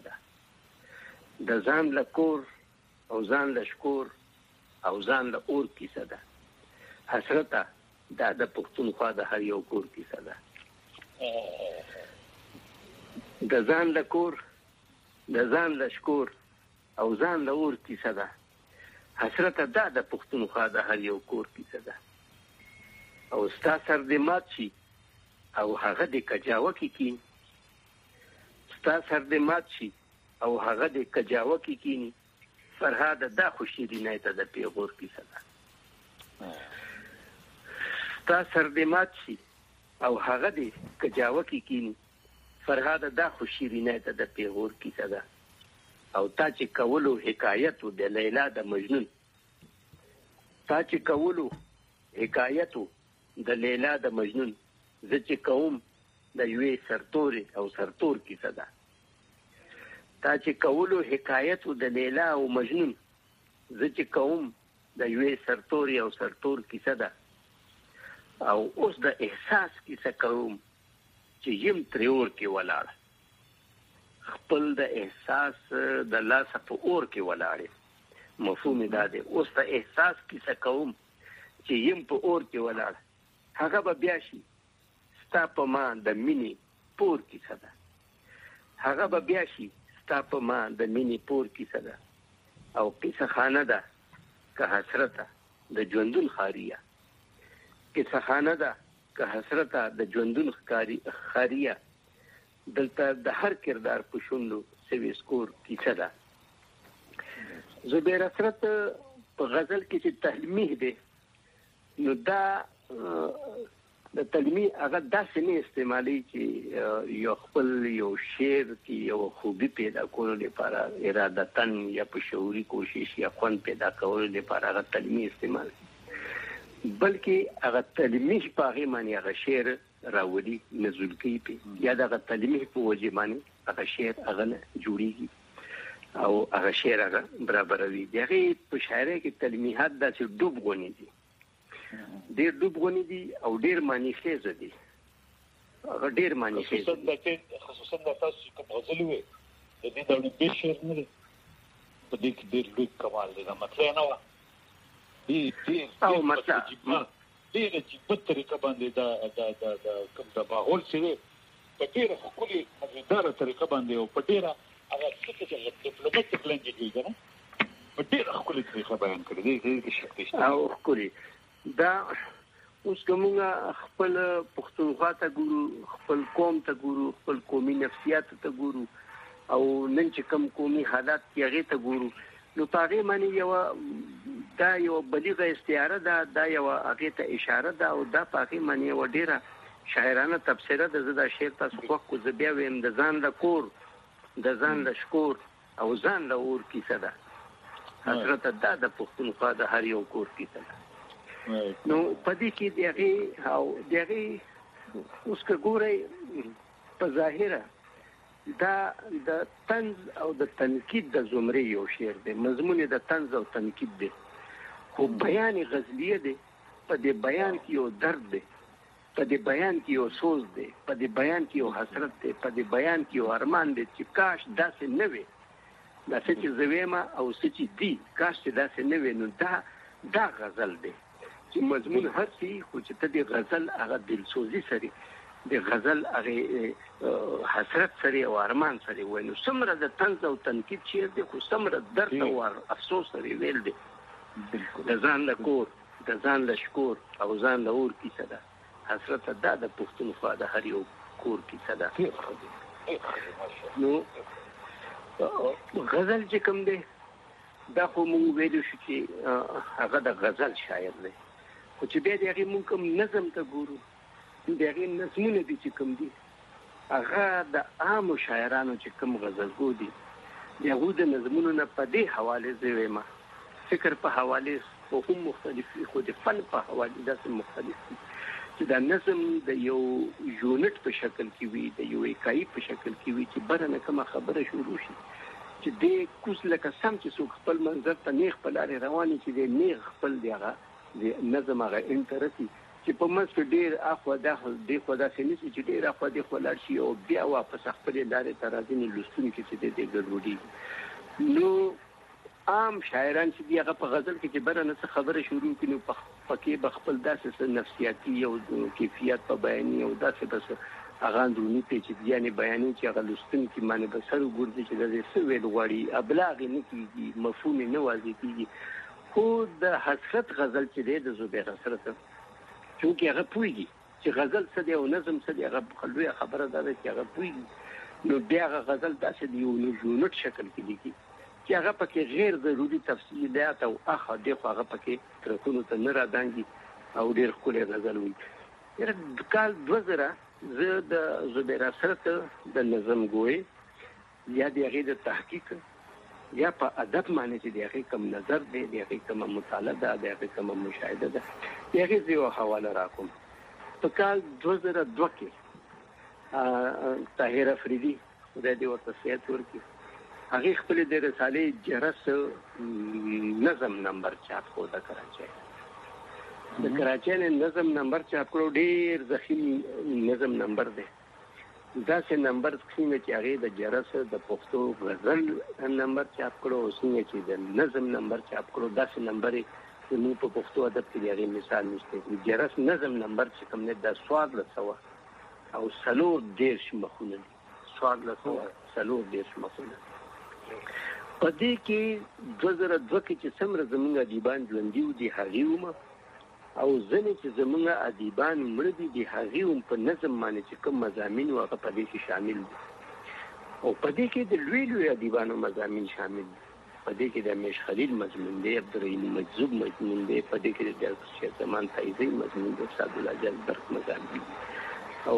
ده د ځان له کور او ځان له شکور او ځان له اور کیسه ده حسرته دا د پښتونخوا د هر یو کور کیسه ده د ځان له کور د ځان له شکور او ځان له اور کیسه ده حسرته دا د پښتونخوا د هر یو کور کیسه ده او ستا سر دې مات شي او هغه دې کجاوه کې کین ستا سر دې مات شي او هغه دې کجاوه کې کینی فرهاد دا خوشی دی نه ته د پیغور کیسه ده ستا سر دې مات شي او هغه دې کجاوه کې کینی فرهاد دا خوشی دی نه ته د پیغور کیسه ده او تا چې کولو حکایت د لیلا د مجنون تا چې کولو حکایت د لیلا د مجنون زه چې کوم د یوې سرتوري او سرتور کیسه ده تا چې کولو حکایت د لیلا او مجنون زه چې کوم د یوې سرتوري او سرتور کیسه ده او اوس د احساس کیسه کوم چې یم تریور کې ولاړ خپل د احساس د لاس په اور کې ولاړ مفهوم دا دی. اوس ته احساس کیسه کوم چې یم په اور کې ولاړ، هغه به بیا شي ستا په ما د مینې پور کیسه ده، هغه به بیا شي ستا په ما د مینې پور کیسه ده. او کیسه خانه ده که حسرته د ژوندون خاریه، کیسه خانه ده که حسرته د ژوندون خاریه، دلته د هر کردار په شونډو سوي سکور کیسه ده. زبیر حسرت په غزل کې چې تلمیح دی، نو دا د تلمیح هغه داسې نه استعمالي چې یو خپل یو شعر کې یو خوبي پیدا کولو لپاره ارادتن یا په شعوري کوشش یا خوند پیدا کولو لپاره هغه تلمیح استعمال کوي، بلکې هغه تلمیح په هغې باندې هغه شعر راولي، نزول کوي پې، یا دغه تلمیح په وجې باندې هغه شعر هغه نه جوړېږي او هغه شعر هغه برابروي. د هغې په شاعرۍ کې تلمیحات داسې ډوب غونې دي، ډېر ډوب غونې دي او ډېر معنی خیزه دي، هغه ډېر معنی خیزه دي. خصوصا د تاسو چې کوم غزل وې د دې ډول بې شعر نه دی، په دې کې ډېر لوی کمال دی. دا مطلع نه وه، او مطلع ډېره عجیبه طریقه باندې دا کوم د ماحول چې دی په ډېره ښکلې مزېداره طریقه باندې او په ډېره هغه څه چې ډیپلوماټیک لنګویج دی کنه، په ډېره ښکلې طریقه بیان کړی دی. دې کې شک نشته او ښکلې دا. اوس که موږ خپل پښتونخوا ته ګورو، خپل قوم ته ګورو، خپل قومي نفسیاتو ته ګورو او نن چې کوم قومي حالات دي هغې ته ګورو، نو په هغې باندې یوه دا یوه بلیغه استعاره ده، دا یوه هغې ته اشاره ده او دا په هغې باندې یوه ډېره شاعرانه تبصره ده. زه دا شعر تاسو خوښ کړو، زه بیا ویم د ځان له کور، د ځان له شکور او ځان له اور کیسه ده. حضرت دا د پښتونخوا د هر یو کور کیسه ده. نو په دې کې د هغې او د هغې اوس که ګورئ په ظاهره دا د طنز او د تنقید د زمرې یو شعر دی، مضمون یې د طنز او تنقید دی، خو بیان یې غزلیه دی. په دې بیان کې یو درد دی، په دې بیان کې یو سوز دی، په دې بیان کې یو حسرت دی، په دې بیان کې یو ارمان دی چې کاش داسې نه وي، دا څه چې زه ویمه او څه چې دي کاش چې داسې نه وي. نو دا دا غزل دی چې مضمون هر څه خو چې ته د غزل هغه دلسوزي سره د غزل هغه حسرت سره او ارمان سره وایي، نو څومره د طنز او تنقید شعر دی، خو څومره درد او افسوس سره ویل دی. د ځان له کور، د ځان له شکور او ځان له اور کیسه ده. حسرت دا د پښتونخوا د هر یو کور کیسه ده. نو غزل چې کوم دی دا خو مونږ ویلو شو چې هغه د غزل شاعر دی، خو چې بیا د هغې مونږ کوم نظم ته ګورو، د هغې نظمونه دي چې کوم دي هغه د عامو شاعرانو چې کوم غزلګو دي د هغو د نظمونو نه په دې حوالې زه ویمه، فکر په حوالې خو هم مختلف وي، خو د فن په حوالې داسې مختلف دي چې دا نظم د یو یونټ په شکل کې وي، د یو اکایي په شکل کې وي چې بره نه کومه خبره شروع شي چې دې کوز لکه سم چې څوک خپل منظر ته نیغ په لارې رواني چې دې نیغ خپل د هغه د نظم هغه انټرسي چې په منځ کې ډېر اخوا داخل دې خوا داسې نیسي چې ډېر اخوا دې خوا لاړ شي او بیا واپس خپلې لارې ته راځي، نو لوستونکي چې دی دې ګډوډېږي. نو عام شاعران چې دي هغه په غزل کې چې بره نه څه خبره شروع کړي، نو پکې به خپل داسې څه نفسیاتي او کیفیت په بیاني او داسې بس هغه اندروني پیچیدګیانې بیانوي چې هغه لوستونکي باندې به سر وګرځي چې دا څه ویل غواړي، ابلاغ یې نه کېږي، مفهوم یې نه واضح کېږي. خو د حسرت غزل چې دی د زبیر حسرت، چونکې هغه پوهېږي چې غزل څه دی او نظم څه دی، هغه لویه خبره دا ده چې هغه پوهېږي. نو بیا هغه غزل داسې د یو یونټ شکل کې لیکي چې هغه پکې غیر ضروري تفصیلات او اخا دغه هغه پکې ترکونو ته نه راځي او ډېر ښکلی غزل وي. یاره کال دوه زره زه د زبیر حسرت د نظم ګوی یا د هغې د تحقیق یا په ادب باندې چې د هغې کوم نظر دی، د هغې کومه مطالعه ده، د هغې کومه مشاهده ده، د هغې زه یوه حواله راکوم. په کال دوه زره دوه کې طاهر افریدي خدای دې ورته صحت ورکړي، هغې خپلې د رسالې جرس نظم نمبر چاپ کړو د کراچۍ د کراچۍ نه نظم نمبر چاپ کړو، ډېر ضخیم نظم نمبر دی دا سه نمبر څنګه چې هغه د جرس د پښتو غزل نمبر چاپ کړو او څنګه چې د نظم نمبر چاپ کړو دا سه نمبر نو په پښتو ادب کې هغه مثال نشته. جرس نظم نمبر چې کوم نه د سواد لسوه او سلور دیرش مخونه سواد لسوه سلور دیرش مخونه په دې کې دوه زره دوه کې چې څومره زمونږ ادیبان ژوندي وو دي هغې وم او ځینې چې زمونږ ادیبان مړه دي د هغې هم په نظم باندې چې کوم مضامین وو هغه په دې کې شامل دي او په دې کې د لوی لوی ادیبانو مضامین شامل دي. په دې کې د میش خلیل مضمون دی، عبدالرحیم مجذوب مضمون دی، په دې کې د شیخ زمان فیضي مضمون دی، سعدالله جلبرق مضامین او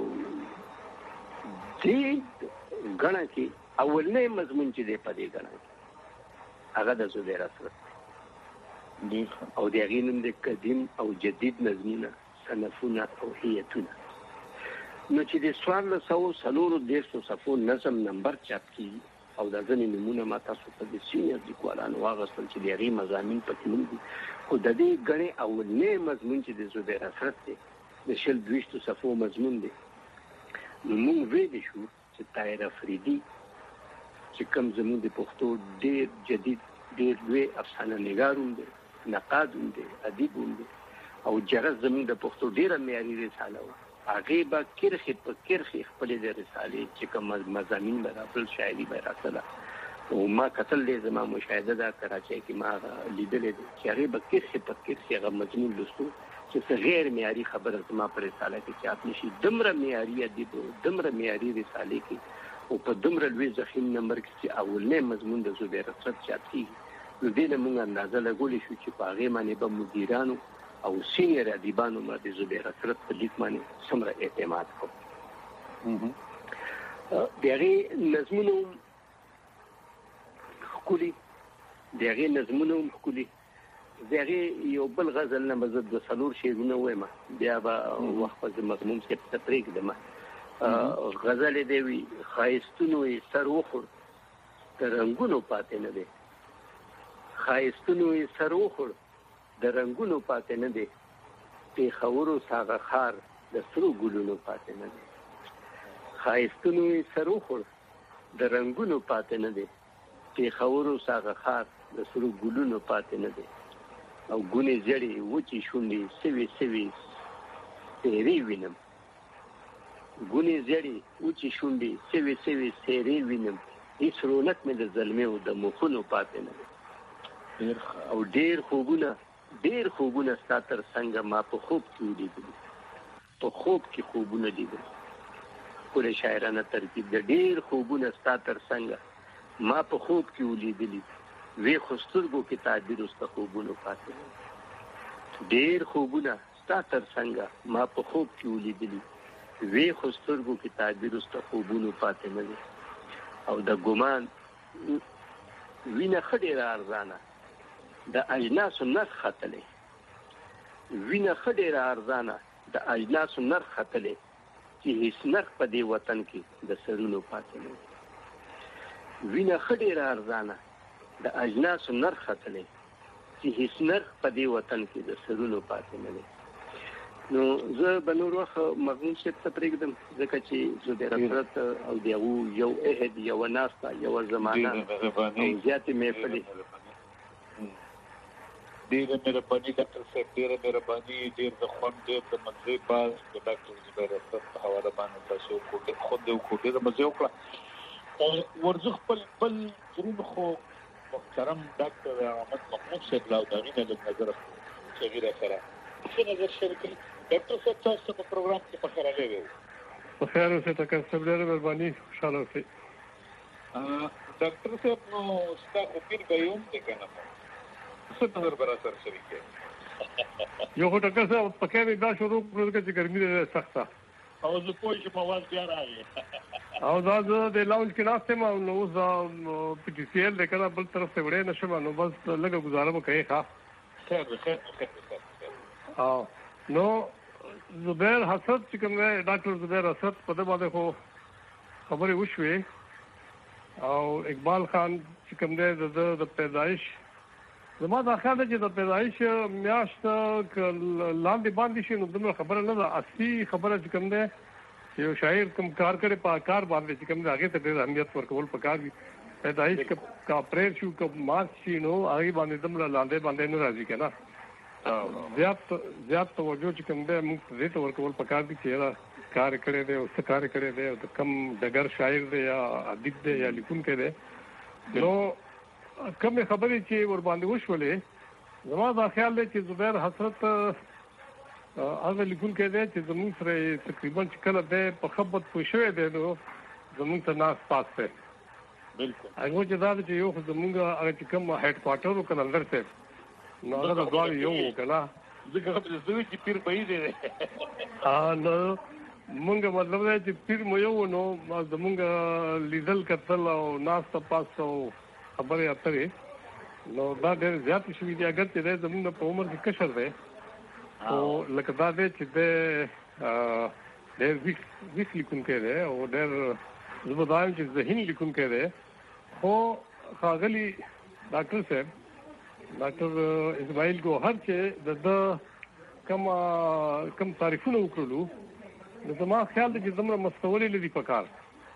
دې ګڼه کې اولنی مضمون چې دی په دې ګڼه کې هغه د زبیر اثرت او د هغې نوم د قدیم او جدید نظمونه صنفونه او هیتونه. نو چې د څوارلس سوه څلورو دېرشو صفحو نظم نمبر چاپ کېږي او دا ځینې نومونه ما تاسو ته د سینیر لیکوالانو واخیستل چې د هغې مضامین پکې نوم دي، خو د دې ګڼې اولنی مضمون چې د زبیر اثرت دی د شل دویشتو صفحو مضمون دی. نو موږ ویلی شو چې طاهر افریدي چې کوم زموږ د پښتو ډېر جدید ډېر لوی افسانه نګار هم دی، نقاد هم دی، ادیب هم دی او جرس زموږ د پښتو ډېره معیاري رساله وه. هغې به کرښې په کرښې خپلې د رسالې چې کوم مضامین به راتلل شاعري به یې راتله او ما کتل دی زما مشاهده ده کراچۍ کې ما هغه لیدلی دی چې هغې به کرښې په کرښې هغه مضمون لوستو چې څه غیر معیاري خبره زما په رساله کې چاپ نه شي. دومره معیاري ادیب و دومره معیاري رسالې کې او په دومره لوی ضخیم نمبر کې چې اولنی مضمون د زبیر اثرت چاپ کېږي نو دې نه موږ اندازه لګولی شو چې په هغې باندې به مدیرانو او سینیر ادیبانو باندې د زبیر اثرت په لیک باندې څومره اعتماد کوو. د هغې نظمونه هم ښکلي د هغې نظمونه هم ښکلي د هغې یو بل غزل نه به زه دوه څلور شعرونه ووایم بیا به وخت به زه مضمون صاحب ته پرېږدم. غزل دی وي ښایستونو یې سر وخوړ د رنګونو پاتې نه دی، ښایستونو یې سر وخوړ د رنګونو پاتې نه دی، پېښورو ساغه ښار د سرو ګلونو پاتې نه دی، ښایستونو یې سر وخوړ د رنګونو پاتې نه دی، پېښورو ساغه ښار د سرو ګلونو پاتې نه دی او ګونې زړې وچې شونډې سوې سوې څېرې وینم، ګونې زړې وچې شونډې سوې سوې څېرې وینم، هېڅ رونق مې د زلمیو د مخونو پاتې نه دی او ډېر خوبونه ډېر خوبونه ستا تر څنګه ما په خوب کې ولیدلي، په خوب کې خوبونه لیدل. ښکلی شاعرانه ترکیب د ډېر خوبونه ستا تر څنګه ما په خوب کې ولیدلي، وی خو سترګو کې تعبیر وسته خوبونو پاتې نه دی، ډېر خوبونه ستا تر څنګه ما په خوب کې ولیدلي، وی خو سترګو کې تعبیر وسته خوبونو پاتې نه دی او د ګمان وینه ښه ډېره ارزانه د اجناسو نرخ ختلی، وینه ښه ډېره ارزانه د اجناسو نرخ ختلی چې هېڅ نرخ په دې وطن کې د سرونو پاتې نه دی، وینه ښه ډېره ارزانه د اجناسو نرخ ختلی چې هېڅ نرخ په دې وطن کې د سرونو پاتې نه دی. نو زه به نور وخت مضمون صاحب ته پرېږدم ځکه چې زبیر اثرت او د هغو یو عهد یوه ناسته یوه زمانه او زیاتې محفلې. ډېره مهرباني ډاکټر صاحب، ډېره مهرباني، ډېر د خوند ډېر د مزې باز د ډاکټر زبیر اثرت په حواله باندې تاسو وکړو، خوند یې وکړو، ډېره مزې وکړه. ورزه خپل بل درون خو محترم ډاکټر احمد محمود صاحب لا د هغې نه لږ نظر صغیر سره څه نظر شریکوي. ډاکټر صاحب تاسو په پروګرام کې په خیر راغلی وو. په خیر اوسئ ډاکټر صاحب، ډېره مهرباني، خوشحاله اوسئ. ډاکټر صاحب نو ستا خو پیر به یې هم دی که نه څه نظر به را سره شریکوي؟ یو خو ډاکټر صاحب په کې مې دا شروع کړو ځکه چې ګرمي ده سخته او زه پوه شم اواز بیا راغی او دا زه د لاونج کې ناست یم نو اوس دا پي ټي سی ایل دی که نه بل طرف ته وړی نه شم نو بس لږه ګزاره به کوې ښه. خیر دی خیر خیر او نو زبیر اثرت چې کوم دی ډاکټر زبیر اثرت په ده باندې خو خبرې وشوې او اقبال خان چې کوم دی د ده د پیدایش زما دا خیال دی چې د پیدایش میاشت که لاندې باندې شي نو دومره خبره نه ده. اصلي خبره چې کوم دی یو شاعر کوم کار کړي په کار باندې چې کوم هغه ته ډېر اهمیت ورکول پکار دي پیدایش کا پریر شو کا مارچ شي نو هغه باندې دمره لاندې باندې نه راځي کنه زیات زیات توجه چې کوم دې موږ دې ته ورکول پکار دي چې کار کړي دې او څه کار کړي دې او کم دګر شاعر دې یا ادیب دې یا لیکونکی دې نو کوم خبرې چې ور باندې وشولې زما دا خیال دی چې زبیر حسرت هغه لیکونکی دی چې زموږ سره تقریبا چې کله دی په خبرت پوه شوی دی نو زموږ ته ناست پاس دی بالکل هغه چې دا چې یو خو زموږ هغه چې کوم هیډ کوارټر و کلندر صاحب نو هغه د دواړو یو و که نه ځکه زه چې پیر بعید دی نو مونږ مطلب دی چې پیر مو یو نو زموږ لیدل کتل او ناسته پاس او خبرې اترې نو دا ډېر زیات شوي دي اګر چې دی زموږ په عمر کې کشر دی او لکه دا دی چې دی ډېر ویښ ویښ لیکونکی دی او ډېر زه به دا یم چې ذهین لیکونکی دی خو ښاغلي ډاکټر صاحب ډاکټر اسماعیل ګوهر چې د ده کوم کوم تعریفونه وکړلو نو زما خیال دی چې دومره مستولې نه دي په کار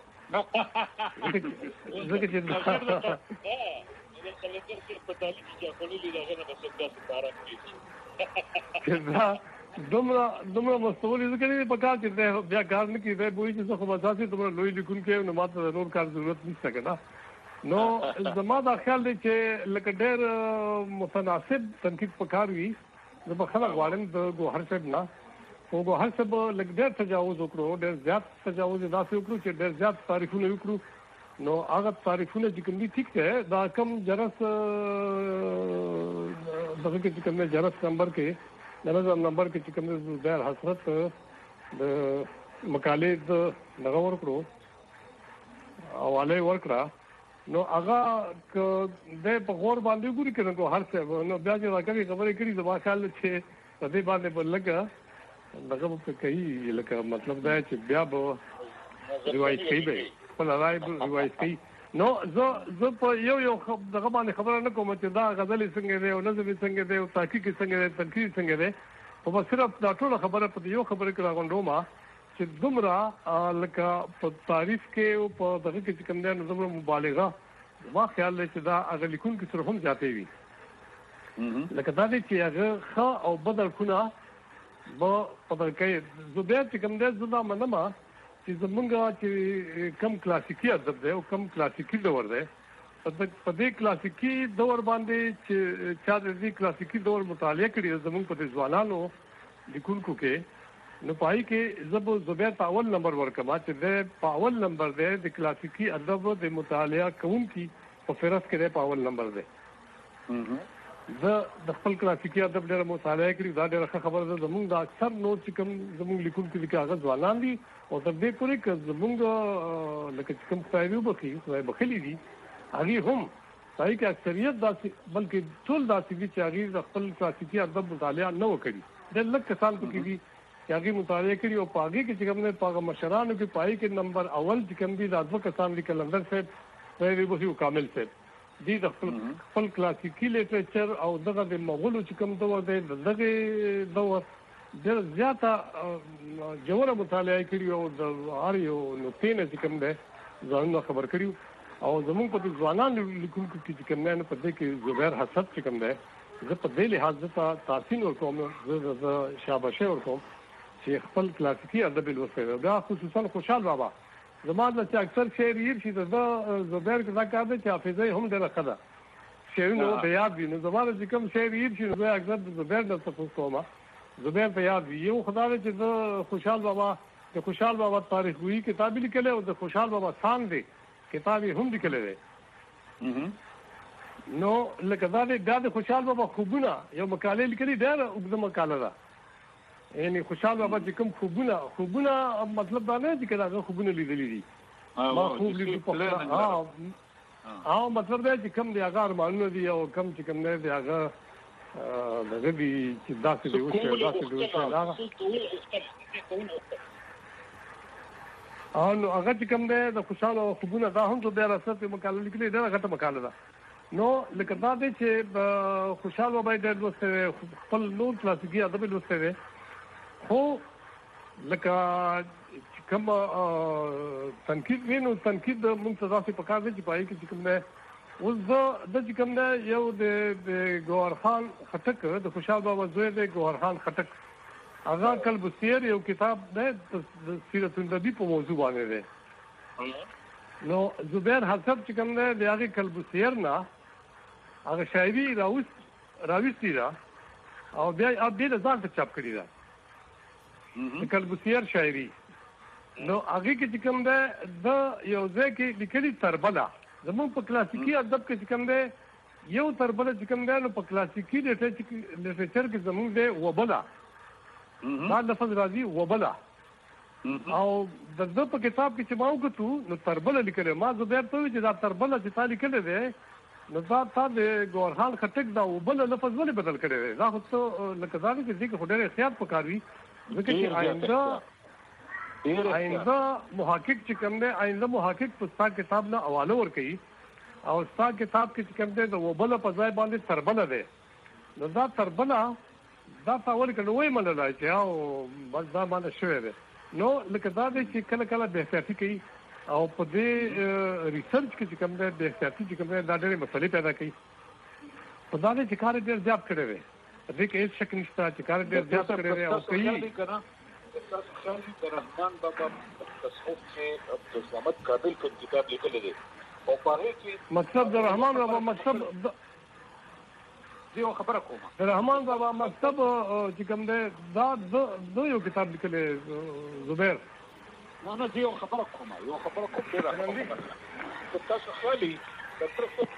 ځکه چې دا دومره دومره مستولې ځکه نه دي په کار چې دی بیا کار نه کوي دی بوایي چې زه خو بس داسې دومره لوی لیکونکی یم نو ما ته د نور کار ضرورت نشته که نه نو زما دا خیال دی چې لکه ډېر متناسب تنقید په کار وي زه بخښنه غواړم د ګوهر صاحب نه خو ګوهر صاحب لږ ډېر تجاوز وکړو ډېر زیات تجاوز یې داسې وکړو چې ډېر زیات تعریفونه وکړو نو هغه تعریفونه چې کوم دي ټیک دی دا کم جرس دغه کې چې کوم جرس نمبر کې د نظم نمبر کې چې کوم دی زبیر حسرت د مقالې د دغه ورکړو حواله ورکړه نو هغه د په غور باندې ګوري کړه ګوهر صاحب نو بیا چې راکړي خبرې کړي زما خیال چې په دې باندې به لږه دغه به کوي لکه مطلب دا چې بیا به روایت کوي به خپل رای به روایت کوي نو زه زه په یو یو دغه باندې خبره نه کوم چې دا غزل څنګه دی او نظم څنګه دی او تحقیق څنګه دی تنقید څنګه دی خو بس صرف دا ټوله خبره په یو خبره کې راغونډوم چې دومره لکه په تعریف کې او په دغه کې چې کوم دی نو دومره مبالغه ما خیال دی چې دا هغه لیکونکي سره هم زیاتې وي لکه دا دی چې هغه ښه او بد اړخونه به په دغه کې زبیر چې کوم دی زه دا منم چې زمونږ چې کم کلاسیکي ادب دی او کم کلاسیکي دور دی په دې کلاسیکي دور باندې چې چا د دې کلاسیکي دور مطالعه کړي زمونږ په ځوانانو لیکونکو کې نو پای کې زه به زبیر په اول نمبر ورکما چې دی په اول نمبر دی د کلاسیکي ادب د مطالعه کوونکي په فهرست کې دی په اول نمبر دی زه د خپل کلاسیکي ادب ډېره مطالعه کړې دا ډېره ښه خبره ده زمونږ د اکثر نور چې کوم زمونږ لیکونکي دي که هغه ځوانان دي او تر دې پورې که زمونږ لکه چې کوم خدای وبخي خدای بخلي دي هغې هم هغې کې اکثریت داسې بلکې ټول داسې دي چې هغې د خپل کلاسیکي ادب مطالعه نه وه کړي ډېر لږ کسان پکې دي چې هغې مطالعه کړي او په هغې کې چې کوم دی په هغه مشرانو کې په هغې کې نمبر اول چې کوم دي دا دوه کسان دي کلندر صاحب خدای وبخي او کامل صاحب دي د خپل خپل کلاسیکي لیټریچر او دغه د مغولو چې کوم دور دی دغه دور ډېر زیاته ژوره مطالعه کړي او د هر یو نقطې نه چې کوم دی ځانونه خبر کړي او زمونږ په دې ځوانانو لیکونکو کې چې کوم دی نو په دې کې زبیر حسد چې کوم دی زه په دې لحاظ زه ته تحسین ورکوم زه شاباشي ورکوم چې خپل کلاسیکي ادب یې لوستی دی بیا خصوصا خوشحال بابا زما د چې اکثر شعر هیر شي د زبیر دا کار دی چې حافظه یې هم ډېره ښه ده شعرونه ورته یاد وي نو زما د چې کوم شعر هیر شي نو زه اکثر د زبیر نه تپوس کوم زبیر ته یاد وي یو خدا دی چې زه خوشحال بابا د خوشحال بابا تاریخ ګویي کتاب یې لیکلی او د خوشحال بابا سان دی کتاب یې هم لیکلی دی نو لکه دا دی بیا د خوشحال بابا خوبونه یو مقالې لیکلي ډېره اوږده مقاله ده یعنی خوشحال بابا چې کوم خوبونه خوبونه مطلب دا نه چې که هغه خوبونه لیدلي دي ما خوب لیدلي او مطلب دا چې کوم دی هغه ارمانونه دي او کوم چې کوم دی هغه دغه دي چې داسې دی وشوی داسې دی وشوی او نو هغه چې کوم دی د خوشحال خوبونه دا هم زبیر حسرت مقاله لیکلې ډېره غټه مقاله ده نو لکه دا دی چې خوشحال بابا یې ډېر لوستی دی خپل نور کلاسیکي ادب یې لوستی دی خو لکه کوم تنقید وینو تنقید موږ ته ځکه په کار دی چې پای کې کوم نه اوس د د کوم نه یو د ګوهر خان خټک د خوشحال بابا زوی دی ګوهر خان خټک هغه کلبسیر یو کتاب دی د سیرت النبی په موضوع باندې دی نو زبیر حسب چې کوم دی د هغه کلبسیر نه هغه شاعري راوست راوستي دا او بیا بیا د ځان ته چاپ کړی دا د کلبسیر شاعري نو هغه کې چې کوم دی د یو ځای کې لیکلي تربله زموږ په کلاسیکي ادب کې چې کوم دی یو تربله چې کوم دی نو په کلاسیکي لیټریچر کې زموږ دی وبله دا لفظ راځي وبله او د ده په کتاب کې چې ما وکتو نو تربله لیکلی ما زبیر ته وویل چې دا تربله چې تا لیکلی دی نو دا تا د ګوهر خان خټک دا وبله لفظ ولې بدل کړی دی دا خو ته لکه دا دی چې دې کې خو ډېر احتیاط پکار وي ځکه چې آینده آئنده محقق چې کوم دی آئنده محقق په ستا کتاب نه حواله ورکوي او ستا کتاب کې چې کوم دی د وبله په ځای باندې تربله دی نو دا تربله دا تا ولې که نو ویې منلی چې او بس دا باندې شوی دی نو لکه دا دی چې کله کله بې احتیاطي کوي او په دې ریسرچ کې چې کوم دی بې احتیاطي چې کوم دی دا ډېرې مسلې پیدا کوي په دا دی چې کار یې ډېر زیات کړی دی په دې کې هېڅ شک نشته چې کار یې ډېر زیات کړی دی او کوي تاسو خیال د رحمان بابا تصوف کې عبد الصمد کابل کوم کتاب لیکلی دی او په هغې کې مکتب د رحمان بابا مکتب زه یو خبره کوم د رحمان بابا مکتب چې کوم دی دا د یو کتاب لیکلی زبیر نه نه زه یو خبره کوم یو خبره کوم ډېره تاسو خیال د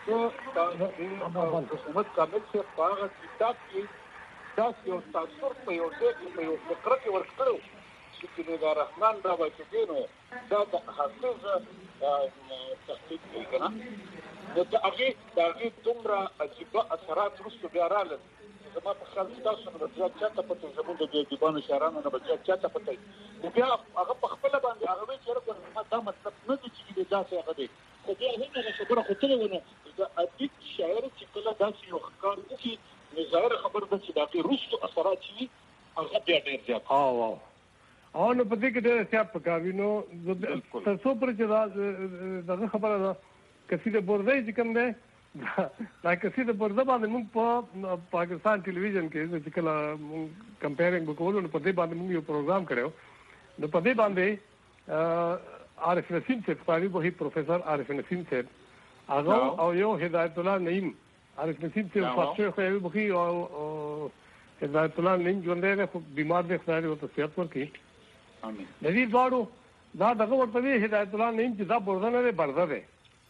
عبدالصمد کابل صاحب په هغه کتاب کې داسې یو تاثر په یو ځای کې په یو فقره کې ورکړی چې د رحمان بابا چې دی نو دا د حافظ تحقیق کوي که نه نو د هغې د هغې دومره عجیبه اثرات وروسته بیا راغلل زما په خیال ستاسو نه به زیات چاته پته وي زمونږ د دې ادیبانو شاعرانو نه به زیات چاته پته وي نو بیا هغه په خپله باندې هغه وایي چې یاره دا مطلب نه دی چې داسې هغه دی خو بیا هم هغه خبره خو تلې ونه د ادیب شاعر چې کله داسې یو ښکار وکړي نو ظاهره خبره ده چې د هغې وروستو اثرات چې وي هغه بیا ډېر زیات او او نو په دې کې ډېر احتیاط پکار وي نو تر څو پورې چې دا دغه خبره ده کسي د بورزی چې کوم دی دا کسي د بورزه باندې موږ په پاکستان ټلویزیون کې چې کله موږ کمپیرنګ وکولو نو په دې باندې موږ یو پروګرام کړی نو په دې باندې عارف نسیم صاحب طالب وحید پروفیسر عارف نسیم صاحب هغه او یو هدایت الله نعیم عارف نسیم صاحب پښتو خو یې بخي او هدایت الله نعیم ژوندی دی خو بیمار دی خدای دې ورته صحت ورکړي امين د دې دواړو دا دغه ورته دی هدایت الله نعیم چې دا برده نه دی برده دی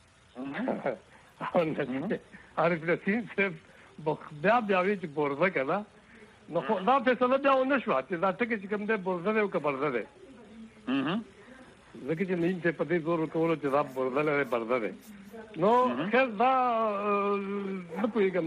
عارف نسیم صاحب بیا بیا وی چې برده که ده نو خو دا فیصله بیا ونه شوه چې دا ټکي چې کوم دی برده دی او که برده دی ځکه چې نعیم صاحب په دې زور ورکولو چې دا برده نه دی برده دی نو خیر دا نه پوهېږم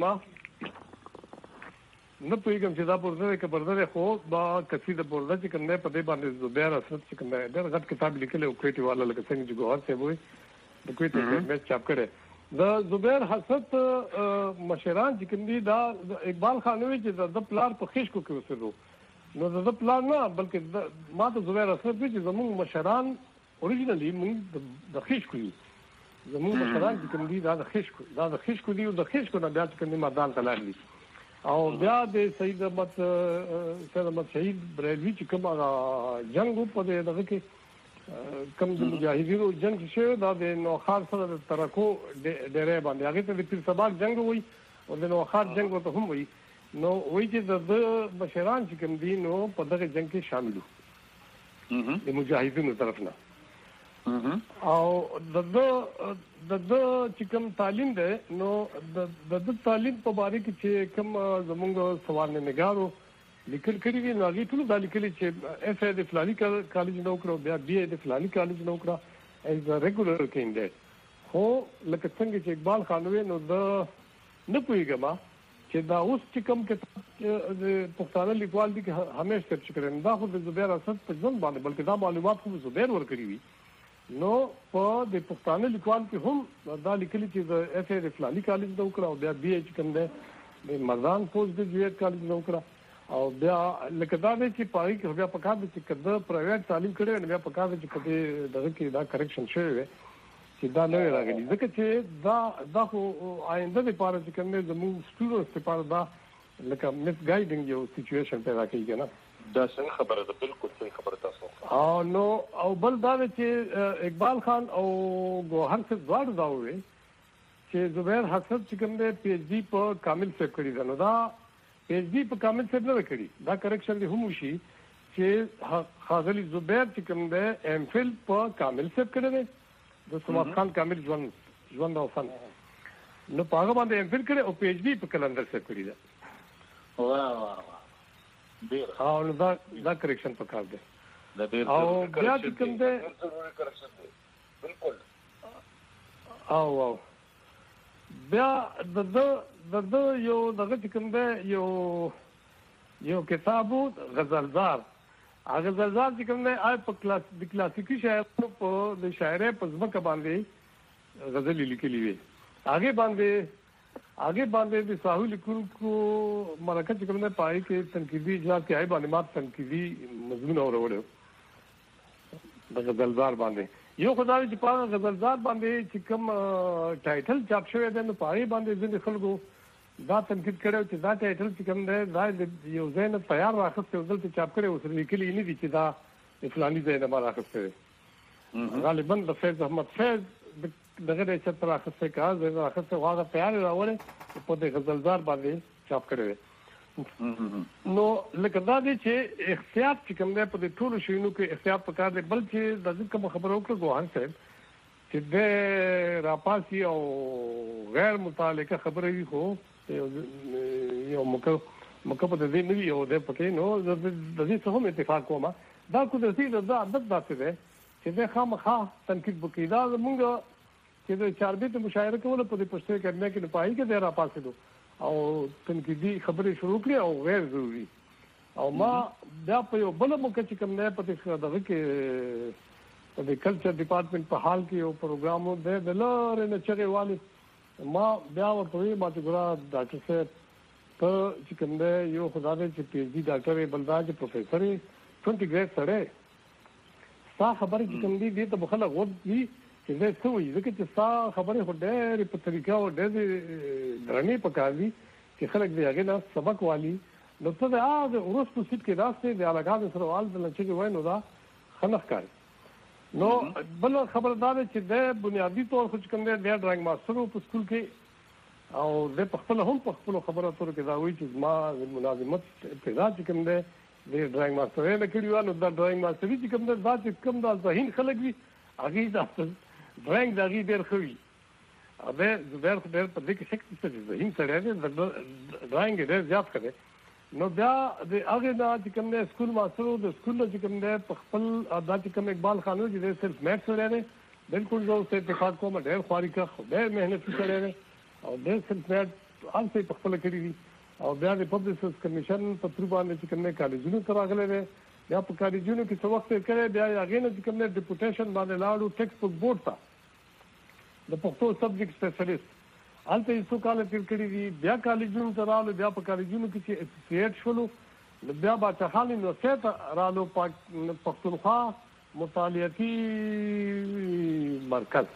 نه پوهېږم چې دا برده دی که برده دی خو دا کسي د برده چې کوم دی په دې باندې زبیر حسرت چې کوم دی ډېر غټ کتاب لیکلی و کویټي والا لکه څنګه چې ګوهر صاحب وایي د کویټي میچ چاپ کړی د زبیر حسرت مشران چې کوم دي دا اقبال خان وایي چې د پلار په خیشکو کې اوسېدو نو د ده پلار نه بلکې ما ته زبیر حسرت وایي چې زموږ مشران اوریجنلي موږ د خیشکو یو زموږ مشران چې کوم دي دا د خیشکو دا د خیشکو دي او د خیشکو نه بیا چې کوم دي میدان ته لاړ دي او بیا د سید احمد سید احمد شهید بریلوي چې کوم هغه جنګ و په دې دغه کې کوم د مجاهدینو جنګ چې شوی دا د نوخار سره د ترکو ډېری باندې هغې ته د پیر سباق جنګ وایي او د نوخار جنګ ورته هم وایي نو وایي چې د ده مشران چې کوم دي نو په دغه جنګ کې شامل وو د مجاهدینو طرف نه او د ده د ده چې کوم تعلیم دی نو د ده تعلیم په باره کې چې کوم زموږ سوالنامهګارو لیکل کړي دي نو هغې ټولو دا لیکلي چې ایف ای د فلاني کالج نه وکړه بیا بي ای د فلاني کالج نه وکړه ایز ا ریګولر کینډیډیټ خو لکه څنګه چې اقبال خان وی نو د نه پوهېږم چې دا اوس چې کوم کتاب د پښتانه لیکوال دي چې همیش سرچ کړی دا خو د زبیر اسد په ژوند باندې بلکې دا معلومات خو زبیر ورکړي وي نو په د پښتانه لیکوال کې هم دا لیکلي چې د ایف ای د فلاني کالج نه وکړه او بیا بي ای چې کوم دی د مردان پوسټ ګریجویټ کالج نه وکړه او بیا لکه دا دی چې پای کې بیا پکار دي چې کده پرایویټ تعلیم کړي نو بیا پکار دي چې کده دغه کې دا کریکشن شوی وي چې دا نه راغلي ځکه چې دا دا خو آینده لپاره چې کوم زموږ سټوډنټس لپاره دا لکه مس ګایډینګ یو سچويشن پیدا کوي نه دا څنګه خبره ده بالکل صحیح خبره تاسو او نو او بل دا چې اقبال خان او ګوهر څخه ځوړ دا وي چې زبیر حسن چې کوم دی پی ایچ ڈی په کامل سیو کړی دا نو دا پی ایچ ڈی په کامل سیو نه کړی دا کریکشن دی هم شي چې خاغلی زبیر چې کوم دی ایم فل په کامل سیو کړی دی د سمات خان کامل ژوند ژوند او فن نو پاغه باندې ایم فل کړی او پی ایچ ڈی په کلندر سیو کړی دی واه واه ډیر او نو دا دا کریکشن پکار دی دا ډیر او بیا چې کوم دی ضروري کریکشن دی بالکل او او بیا د د د یو دغه چې کوم دی یو یو کتابو غزلزار هغه غزلزار چې کوم دی آی په کلاس د کلاسیکي شاعرانو په د شاعرۍ په ځمکه باندې غزل لیکلي وي هغه باندې आगे बांधे भी साहुल को मरकज چې کوم نه پای کې تنقیدی اجلاس کې آی باندې مات تنقیدی مضمون اورولو د غزلزار باندې یو خدای چې په غزلزار باندې چې کوم ټایټل چاپ شوی دی نو پای باندې ځینې خلکو دا تنقید کړو چې دا ټایټل چې کوم دی دا یو ځین تیار راخسته ودل ته چاپ کړي اوس لیکلي نه دي چې دا فلاني ځای نه ما راخسته غالبا د فیض احمد فیض دغه د چتر راخسته کار زه راخسته واغه تیار راوړې په دې غزلزار باندې چاپ کړی نو لکه دا دی چې احتیاط چې کوم دی په دې ټولو شیونو کې احتیاط پکار دی بل چې د ځکه کوم خبرو کې ګوهان صاحب چې د راپاسي او غیر متعلقه خبرې وي خو یو مکه مکه په دې نه یو د پکې نو د دې څه هم اتفاق کوم دا کو د دې د عادت داسې ده چې د خامخا تنقید وکړي دا موږ چې د چاربیت مشاعره کول په دې پښتو کې نه کې پای کې د را پاسېدو او تنقیدي خبرې شروع کړې او غیر ضروري او ما دا په یو بل موقع چې کوم نه پته دغه کې د کلچر ډپارټمنټ په حال کې یو پروګرام و د لاره نه چغې والي ما بیا ورته ما چې ګورا ډاکټر صاحب په چې کوم نه یو خدای چې پی ایچ ډي ډاکټر بلداج پروفیسور ټوئنټي ګریډ سره ستا خبرې چې کوم دي دې ته بخله غوږ دي چې زه څه وایي ځکه چې ستا خبرې خو ډېرې په طریقه او ډېرې درنې پکار دي چې خلک د هغې نه سبق والي نو ته د هغه وروستو سیټ کې ناست د هلکانو سره وال د لنچکې وایي نو دا ښه نه ښکاري نو بله خبره دا ده چې د بنیادي طور خو چې کوم دی دی ډرایینګ ماسټر و په سکول کې او دی په خپله هم په خپلو خبرو اترو کې دا وایي چې زما ملازمت ابتدا چې کوم دی د ډرایینګ ماسټر یې نه کړي وه نو دا ډرایینګ ماسټري چې کوم دی دا چې کوم دا ذهین خلک وي هغې دا ډرایینګ د هغې ډېر ښه وي او دی زبیر خو ډېر په دې کې شک نشته چې ذهین سړی دی ډرایینګ یې ډېر زیات ښه دی نو بیا د هغې نه چې کوم دی سکول ماسټر و د سکول نه چې کوم دی په خپل دا چې کوم اقبال خان و چې دی صرف میټ سړی دی بلکل زه اوس اتفاق کوم ډېر خواري خو ډېر محنتي سړی دی او ډېر صرف میټ هلته یې په خپله کړي دي او بیا د پبلسرز کمیشن په تھرو باندې چې کوم دی کالجونو ته راغلی دی بیا په کالجونو کې څه وخت یې کړی بیا هغې نه چې کوم دی ډیپوټیشن باندې لاړو ټیکسټ بک بورډ ته د پښتو سبجیکټ سپیشلیسټ هلته یې څو کاله تېر کړي دي بیا کالجونو ته رالو بیا په کالجونو کې چې اسوسییټ شولو نو بیا باچا خان یونیورسټۍ ته رالو پښتونخوا مطالعاتي مرکز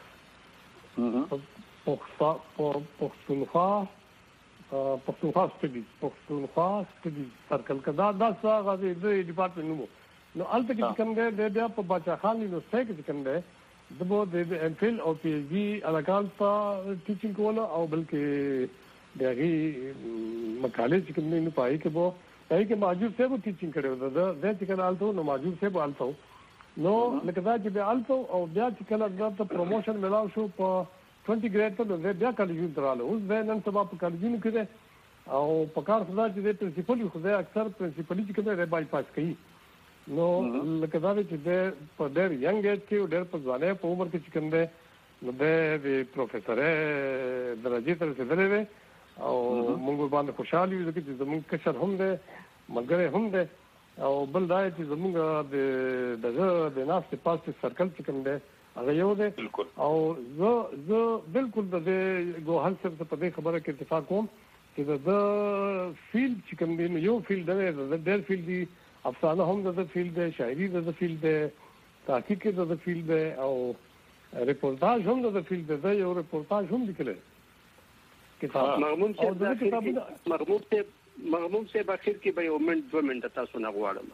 پښتونخوا پښتونخوا سټډیز پښتونخوا سټډیز سرکل کې دا دا څه هغه د ډپارټمنټ نوم نو هلته کې چې کوم دی دی بیا په باچا خان یونیورسټۍ کې چې کوم دی د به د ایم فل او پی ایچ ډي هلکان ته ټیچینګ کوله او بلکې د هغې مقالې چې کوم دی نو په هغې کې به هغې کې مهجور صاحب ټیچینګ کړی و د دی چې کله هلته و نو مهجور صاحب هلته و نو لکه دا چې بیا هلته او بیا چې کله دا ته پروموشن میلاو شو په ټوینټي ګریډ ته نو دی بیا کالجونو ته راغلی اوس دی نن سبا په کالجونو کې دی او په کار خو دا چې دی پرنسپل وي خو دی اکثر پرنسپلي چې کوم دی دی بائی پاس کوي نو لکه دا دی چې دی په ډېر ینګ ایج کې ډېر په ځوانۍ په عمر کې چې کوم دی نو دی د پروفیسرۍ درجې ته رسېدلی دی او موږ باندې خوشحال یو ځکه چې زموږ کشر هم دی ملګری هم دی او بل دا چې زموږ د دغه د ناستې پاستې سرکل چې کوم دی هغه یو دی او زه زه بلکل د دې ګوهر صاحب ته په دې خبره کې اتفاق کوم چې د فیلډ چې کوم دی یو فیلډ دی د ډېر فیلډ دی افسانه هم د فیلډ دی شاعري د فیلډ دی تحقیق د فیلډ دی او ریپورتاج هم د فیلډ دی یو ریپورتاج هم لیکلی کتاب مغموم صاحب مغموم صاحب مغموم صاحب اخر کې به یو منټ دوه منټه تاسو نه غواړم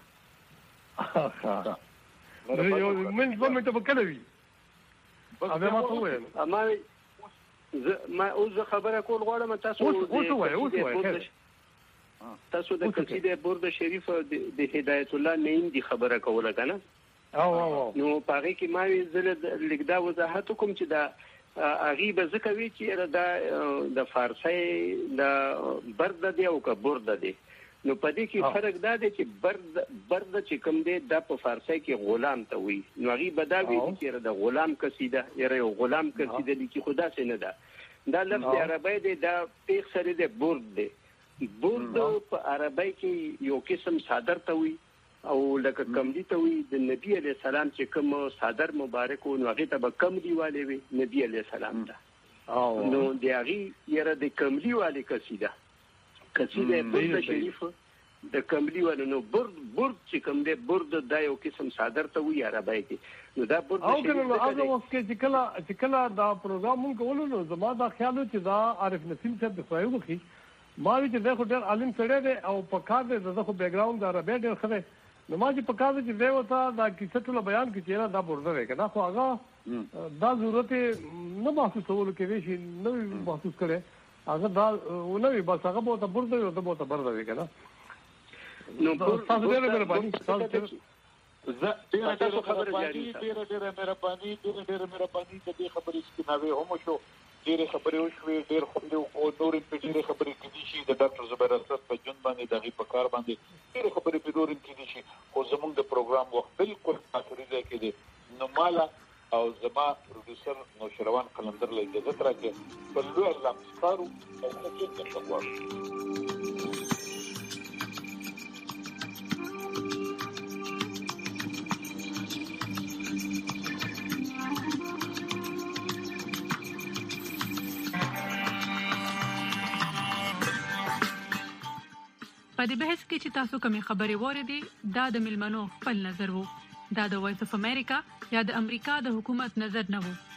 یو منټ دوه منټه به کله وي هغه ما ته وویل ما ما اوس خبره کول غواړم تاسو اوس وایي اوس وایي تاسو د قصیده برد شریف د هدایت الله نیم دی خبره کوله کنه او او نو پاره کې ما وی زله لیکدا وضاحت کوم چې دا اغي به ځکه وی چې دا د فارسی د برد دی او که برد دی نو پدې کې فرق دا دی چې برد برد چې کوم دی د په فارسی کې غلام ته وی نو اغي بداوی چې د غلام قصیده یره یو غلام قصیده لیکي خدا څه نه ده دا لفظ عربی دی دا پیښ سره دی برد دی برد په عربی کې یو قسم صادر ته وی او لکه کمدی ته وی د نبی علی السلام چې کوم صادر مبارک او هغه ته به کمدی والے وی نبی علی السلام ته او نو دی هغه یره د کمدی والے قصیده قصیده برد شریف د کمدی والے نو برد برد چې کوم دی برد د یو قسم صادر ته وی عربی کې نو دا برد او کنه هغه وخت کې چې کله چې کله دا پروګرام مونږ کولو نو زما دا خیال چې دا عارف نسیم صاحب د خدای وخی ما وی چې دا خو ډېر عالم سره دی او په کار دی د خو بیک ګراوند دا عربی ډېر خره نو ما چې په کار چې دی وتا دا کیسه ټول بیان کې چیرې دا برده دی کنه خو هغه دا ضرورت نه محسوسول کې شي نو محسوس کړي هغه دا نو بس هغه به ته برده او ته به ته برده وي کنه نو تاسو ډېر مهرباني تاسو زه ډېر ډېر مهرباني ډېر ډېر مهرباني ډېر ډېر مهرباني د دې خبرې سپیناوي هم شو ډېر خبرې وشوې ډېر خوند او نور په ډېر خبرې کې دي چې د ډاکټر زبیر اسد په جون باندې دغه په کار باندې ډېر خبرې په نور کې دي چې خو زموږ د پروګرام وخت بالکل اخري ځای کې دي نو مالا او زما پروډوسر نوشروان قلندر له اجازه راکړي په لوی الله مسکارو او خدای ته شکر په دې بحث کې چې تاسو کومې خبرې واورېدې دا د ملمنو خپل نظر وو دا د وایس اف امریکا یا د امریکا د حکومت نظر نه وو